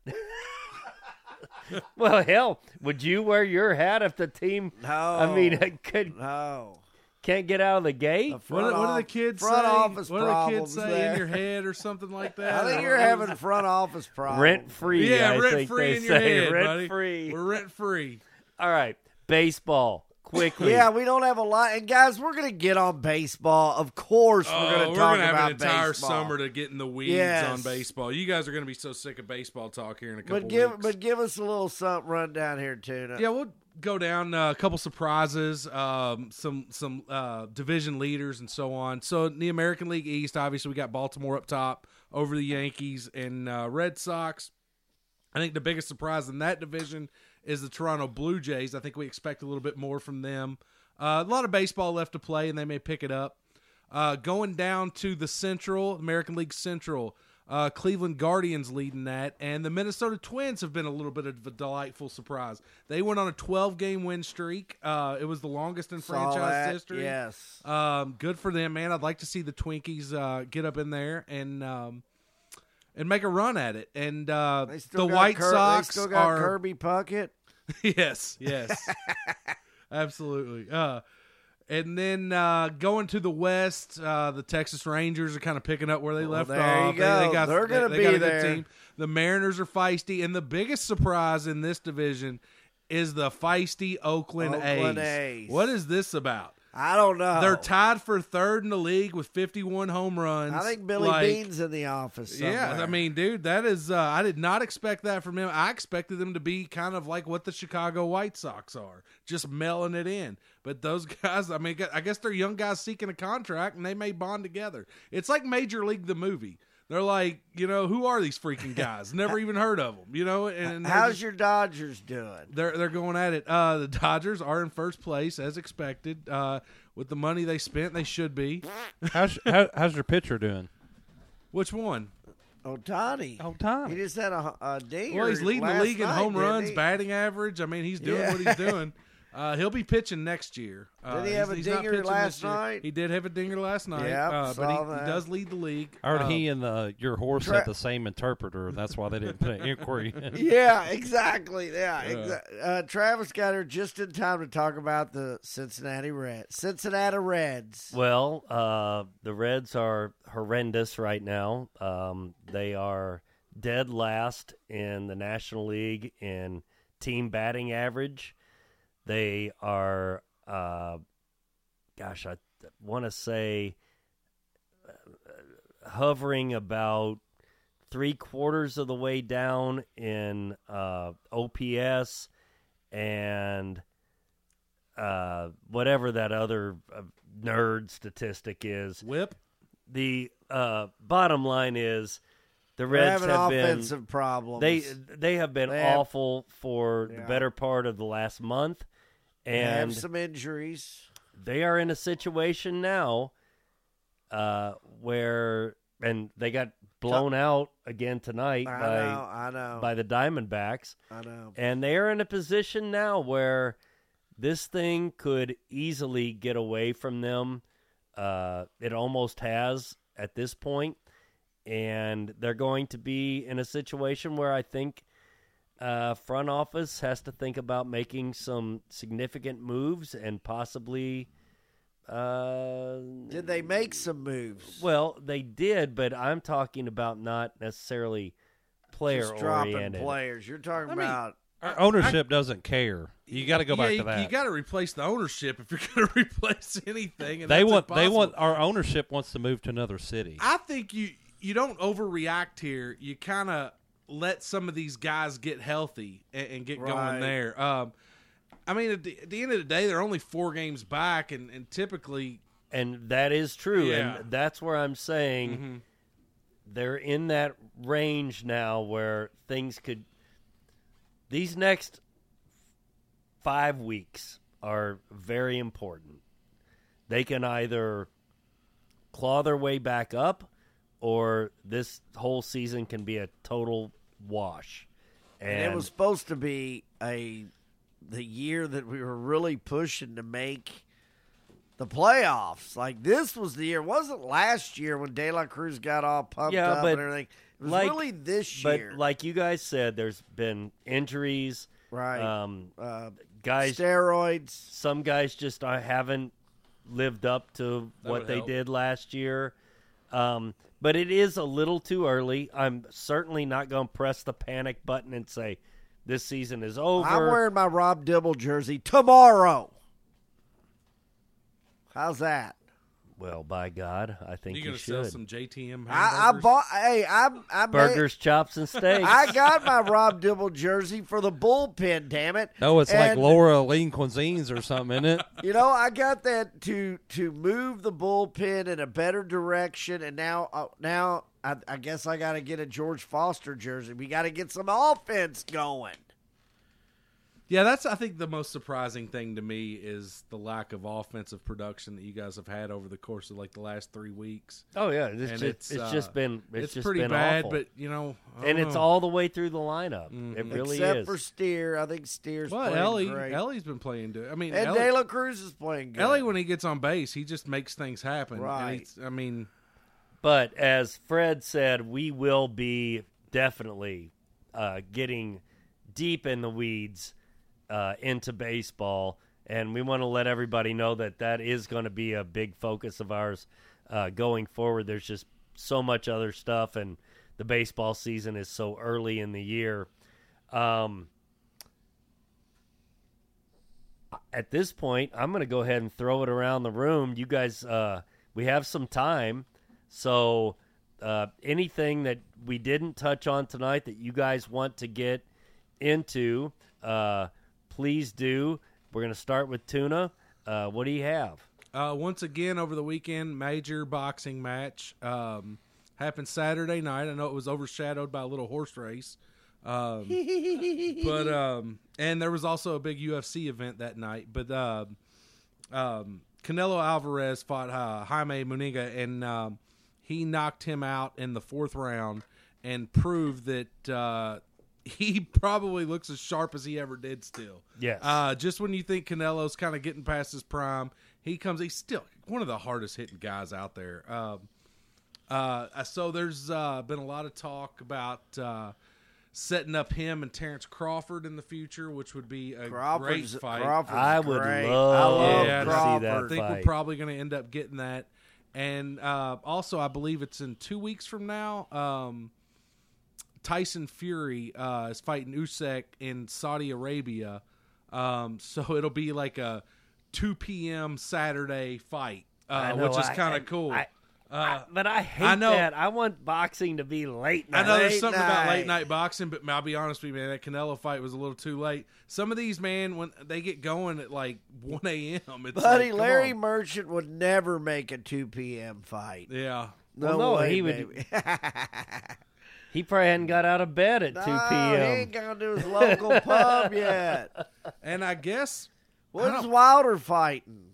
Well, hell, would you wear your hat if the team? No. I mean, No. can't get out of the gate. What do the kids say? front office What do the problems kids say there. in your head or something like that? I think you're having front office problems. Rent free. Yeah, I rent think free they in your say. head, Rent buddy. free. We're rent free. All right, baseball. Quickly. Yeah, we don't have a lot. And guys, we're going to get on baseball. Of course, we're going to talk have about an entire baseball. summer to get in the weeds Yes. on baseball. You guys are going to be so sick of baseball talk here in a couple But weeks. give us a little something rundown here, Tuna. Yeah, we'll go down a couple surprises, some division leaders, and so on. So in the American League East, obviously we got Baltimore up top over the Yankees and Red Sox. I think the biggest surprise in that division is the Toronto Blue Jays. I think we expect a little bit more from them. A lot of baseball left to play, and they may pick it up. Going down to the Central, American League Central, Cleveland Guardians leading that, and the Minnesota Twins have been a little bit of a delightful surprise. They went on a 12-game win streak. It was the longest in Saw franchise that, history. Yes. Good for them, man. I'd like to see the Twinkies get up in there and make a run at it. And They the still got White Sox they still got are Kirby Puckett. yes, absolutely. And then going to the West, the Texas Rangers are kind of picking up where they left there off. you go. They're gonna they be got a there. good team. The Mariners are feisty, and the biggest surprise in this division is the feisty Oakland A's. What is this about? I don't know. They're tied for third in the league with 51 home runs. I think Billy Bean's in the office somewhere. Yeah, I mean, dude, that is I did not expect that from him. I expected them to be kind of like what the Chicago White Sox are, just mailing it in. But those guys, I mean, I guess they're young guys seeking a contract, and they may bond together. It's like Major League the movie. They're like, who are these freaking guys? Never even heard of them, And how's your Dodgers doing? They're going at it. The Dodgers are in first place as expected. With the money they spent, they should be. How's your pitcher doing? Which one? Ohtani. Ohtani. He just had a dinger. Well, he's leading the last league in night, home didn't runs, he? batting average. I mean, he's doing Yeah. what he's doing. He'll be pitching next year. Did he have a he's not dinger pitching last this year. night? He did have a dinger last night. Yep, but saw he that. does lead the league. I heard he and your horse Tra- had the same interpreter, and that's why they didn't put an inquiry in. Yeah, exactly. Yeah. Travis got her just in time to talk about the Cincinnati Reds. Well, the Reds are horrendous right now. They are dead last in the National League in team batting average. They are, I want to say, hovering about 3/4 of the way down in OPS and whatever that other nerd statistic is. Whip. The bottom line is the They're Reds having have offensive been problems. they have been They have- awful for the better part of the last month, They have and some injuries. they are in a situation now where they got blown out again tonight I know. by the Diamondbacks, I know. and they are in a position now where this thing could easily get away from them. It almost has at this point, and they're going to be in a situation where I think front office has to think about making some significant moves and possibly. Did they make some moves? Well, they did, but I'm talking about not necessarily Just dropping player-oriented. players. You're talking about. Our ownership doesn't care. You got to go back to that. You got to replace the ownership if you're going to replace anything. And They that's want impossible. our ownership wants to move to another city. I think you don't overreact here. You kind of let some of these guys get healthy and get Right. going there. I mean, at the end of the day, they're only 4 games back, and typically, And that is true, Yeah. and that's where I'm saying they're in that range now where things could. These next 5 weeks are very important. They can either claw their way back up, or this whole season can be a total wash. And it was supposed to be the year that we were really pushing to make the playoffs. Like, this was the year. It wasn't last year when De La Cruz got all pumped Yeah, up but and everything. It was like- really this But year. like you guys said, there's been injuries. right. Guys, Steroids. some guys just haven't lived up to That what would they help. did last year. But it is a little too early. I'm certainly not going to press the panic button and say this season is over. I'm wearing my Rob Dibble jersey tomorrow. How's that? Well, by God, I think you're you going to sell should. some JTM I hamburgers. bought. Hey, I Burgers, chops, and steaks. I got my Rob Dibble jersey for the bullpen. Damn it! No, it's like And, Laura Lean Cuisines or something, isn't it? You know, I got that to move the bullpen in a better direction, and now I guess I got to get a George Foster jersey. We got to get some offense going. Yeah, that's, I think, the most surprising thing to me is the lack of offensive production that you guys have had over the course of, like, the last 3 weeks. Oh yeah, it's And just been It's just pretty been bad, awful. but, you know. I and don't it's know. all the way through the lineup. Mm-hmm. It really Except is. for Steer. I think Steer's Well, playing great. Ellie's been playing good. I mean, And Ellie, De La Cruz is playing good. Ellie, when he gets on base, he just makes things happen. And Right. he's- I mean, But as Fred said, we will be definitely getting deep in the weeds into baseball, and we want to let everybody know that is going to be a big focus of ours going forward. There's just so much other stuff, and the baseball season is so early in the year. At this point, I'm going to go ahead and throw it around the room. You guys, we have some time. So anything that we didn't touch on tonight that you guys want to get into, please do. We're going to start with Tuna. What do you have? once again, over the weekend, major boxing match happened Saturday night. I know it was overshadowed by a little horse race. But and there was also a big UFC event that night. But Canelo Alvarez fought Jaime Muniga, and he knocked him out in the 4th round and proved that he probably looks as sharp as he ever did still. Yes. Just when you think Canelo's kind of getting past his prime, he's still one of the hardest hitting guys out there. So there's been a lot of talk about setting up him and Terrence Crawford in the future, which would be a great fight. Crawford's I would great. love I love Yeah, to see Crawford. that I think fight. we're probably going to end up getting that. And also, I believe it's in 2 weeks from now. Tyson Fury is fighting Usyk in Saudi Arabia. So it'll be like a 2 p.m. Saturday fight, I know, which is kind of cool. But I hate I know. that. I want boxing to be late night. I know there's Late something about night. late night boxing, but I'll be honest with you, man, that Canelo fight was a little too late. Some of these, man, when they get going at like 1 a.m., it's Buddy, like, come Larry on. Merchant would never make a 2 p.m. fight. Yeah. No, Well, no, way, he would- baby. He probably hadn't got out of bed at 2 No, he p.m. ain't gone to his local pub yet. And I guess What's Wilder fighting?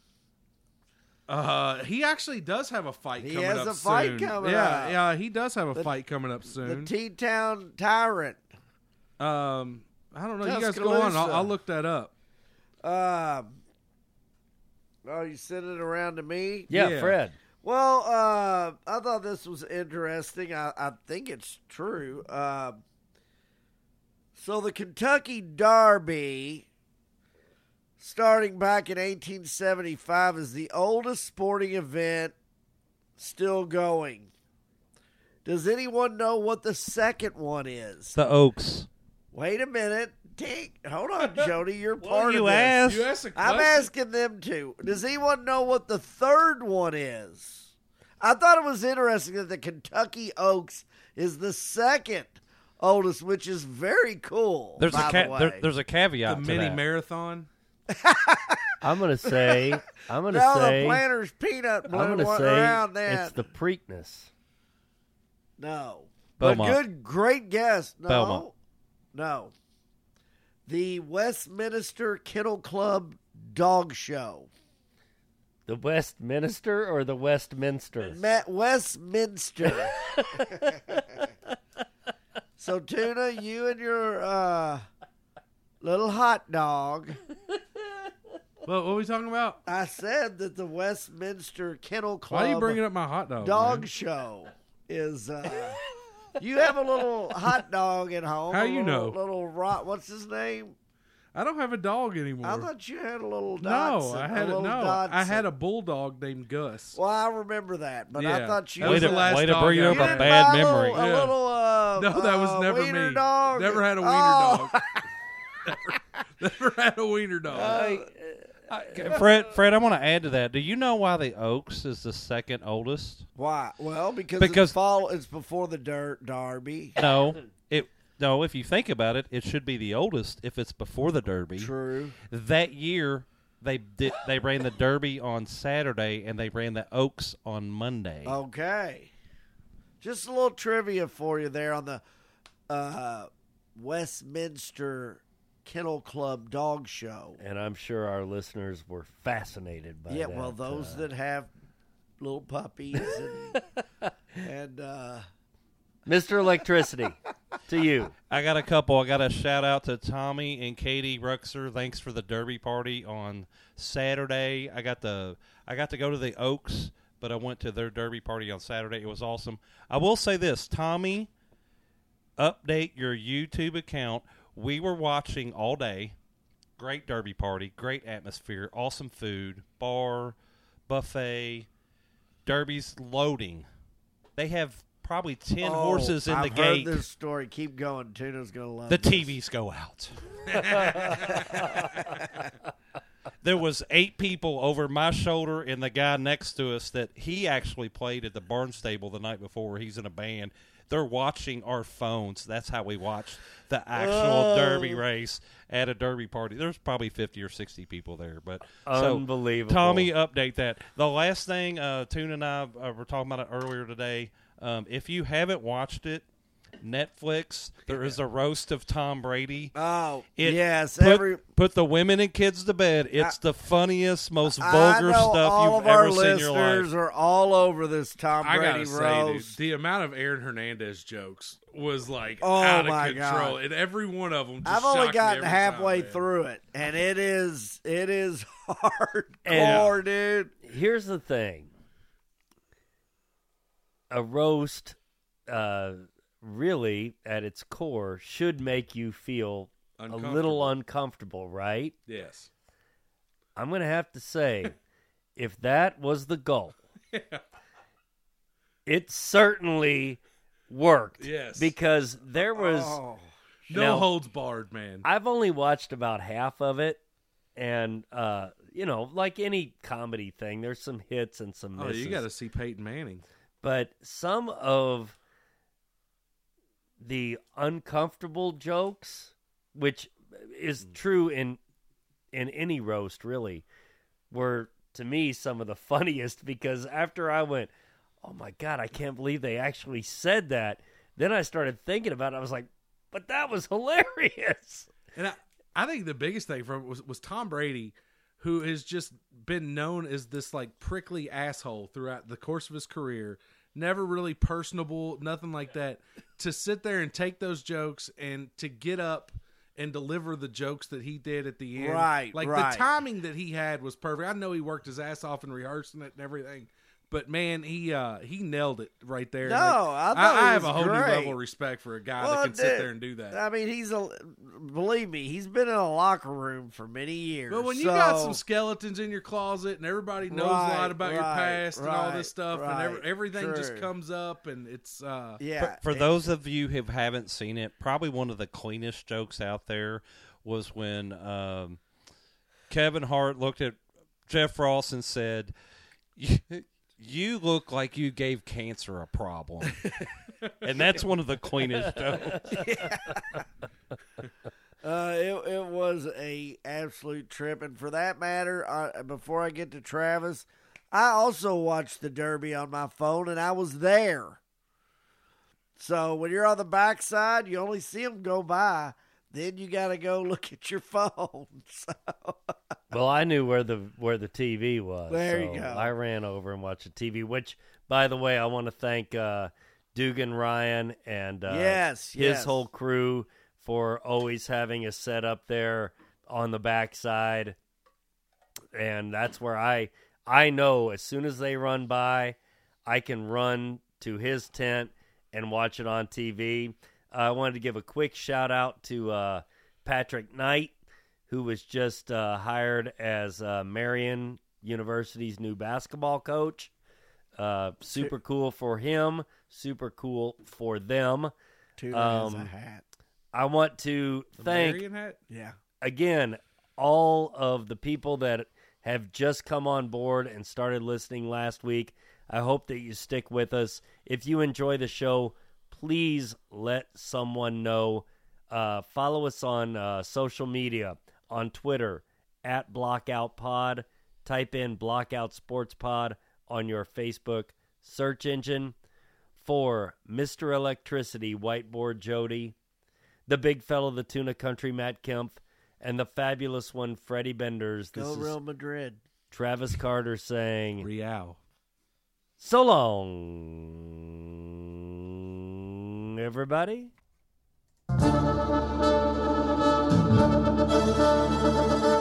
he actually does have a fight He coming has up a fight soon. coming yeah, up. Yeah, he does have a The- fight coming up The soon. T-Town Tyrant. I don't know. You guys go Tuscaloosa. on. I'll look that up. Oh, you sent it around to me? Yeah, Yeah. Fred. Well, I thought this was interesting. I think it's true. So the Kentucky Derby, starting back in 1875, is the oldest sporting event still going. Does anyone know what the second one is? The Oaks. Wait a minute. Hold on, Jody. You're Well, part you of this. asked. You asked a question. I'm asking them to. Does anyone know what the third one is? I thought it was interesting that the Kentucky Oaks is the second oldest, which is very cool. There's by the way. there's a caveat The to mini that. marathon. I'm gonna say. I'm gonna now say. the Planters peanut I'm balloon gonna went say around that. it's the Preakness. No. Belmont. But great guess. No. Belmont. No. The Westminster Kennel Club Dog Show. The Westminster or the Westminster? Westminster. So, Tuna, you and your little hot dog. Well, what are we talking about? I said that the Westminster Kennel Club Why are you bringing up my hot dog? Dog man? Show is. You have a little hot dog at home. How a you little, know? Little what's his name? I don't have a dog anymore. I thought you had a little no, Dotson. I had a little I had Dotson. a bulldog named Gus. Well, I remember that, but I Yeah. thought you That was Way the to, last way to dog bring I up You had. a didn't bad buy memory. A Yeah. little, No, that was never wiener me. dog. Never had a wiener Oh. dog. Never had a wiener dog. Fred, I want to add to that. Do you know why the Oaks is the second oldest? Why? Well, because Because- it's before the Derby. No, if you think about it, it should be the oldest if it's before the Derby. True. That year, they ran the Derby on Saturday and they ran the Oaks on Monday. Okay. Just a little trivia for you there on the Westminster Kennel Club Dog Show. And I'm sure our listeners were fascinated by Yeah, that. well, those that have little puppies and Mr. Electricity, to you. I got a couple. I got a shout out to Tommy and Katie Ruxer. Thanks for the Derby party on Saturday. I got to go to the Oaks, but I went to their Derby party on Saturday. It was awesome. I will say this, Tommy, update your YouTube account. We were watching all day. Great Derby party, great atmosphere, awesome food, bar, buffet. Derby's loading. They have probably 10 horses in the I've gate. heard this story. Keep going. Tuna's going to love The this. TVs go out. There was 8 people over my shoulder and the guy next to us that he actually played at the Barnstable the night before. He's in a band. They're watching our phones. That's how we watched the actual Derby race at a Derby party. There's probably 50 or 60 people there. But Unbelievable. So, Tommy, update that. The last thing, Tuna and I were talking about it earlier today. If you haven't watched it, Netflix, there is a roast of Tom Brady. Oh, It yes. put the women and kids to bed. It's the funniest, most I vulgar know stuff all you've of our ever seen in your listeners life. are all over this Tom I Brady gotta say, dude, roast. the amount of Aaron Hernandez jokes was like Oh, out of my control, God. and every one of them. Just I've only shocked me gotten every halfway time, man. through it, and it is hardcore, And- dude. Here's the thing. A roast, really, at its core, should make you feel a little uncomfortable, right? Yes. I'm going to have to say, if that was the goal, it certainly worked. Yes. Because there was... Oh. No Now, holds barred, man. I've only watched about half of it, and, like any comedy thing, there's some hits and some Oh, misses. you got to see Peyton Manning. But some of the uncomfortable jokes, which is true in any roast, really, were, to me, some of the funniest, because after I went, oh, my God, I can't believe they actually said that, then I started thinking about it. I was like, but that was hilarious. And I think the biggest thing from it was Tom Brady, who has just been known as this like prickly asshole throughout the course of his career, never really personable, nothing like that. To sit there and take those jokes and to get up and deliver the jokes that he did at the end. Right, Like right. the timing that he had was perfect. I know he worked his ass off in rehearsing it and everything. But man, he nailed it right there. No, Like, I thought it I have was a whole new great. level of respect for a guy Well, that can sit dude, there and do that. I mean, believe me, he's been in a locker room for many years. But when you got so- some skeletons in your closet and everybody knows a Right, lot about your right, past and all right, this stuff, and right, everything just true. comes up, and it's yeah, For those of you who haven't seen it, probably one of the cleanest jokes out there was when Kevin Hart looked at Jeff Ross and said, "You look like you gave cancer a problem," and that's one of the cleanest jokes. It was a absolute trip, and for that matter, before I get to Travis, I also watched the Derby on my phone, and I was there. So when you're on the backside, you only see them go by. Then you got to go look at your phone. So. Well, I knew where the TV was. There you so go. I ran over and watched the TV. Which, by the way, I want to thank Dugan Ryan and his whole crew for always having us set up there on the backside. And that's where I know as soon as they run by, I can run to his tent and watch it on TV. I wanted to give a quick shout out to Patrick Knight, who was just hired as Marion University's new basketball coach. Super cool for him. Super cool for them. Tuna has a hat. I want to thank, Marion hat. Yeah. again, all of the people that have just come on board and started listening last week. I hope that you stick with us. If you enjoy the show, please let someone know. Follow us on social media, on Twitter, @BlockoutPod. Type in Blockout Sports Pod on your Facebook search engine. For Mr. Electricity, Whiteboard Jody, the big fellow, the Tuna Country, Matt Kempf, and the fabulous one, Freddie Benders. This Go is Real Madrid. Travis Carter saying, Real. so long, everybody.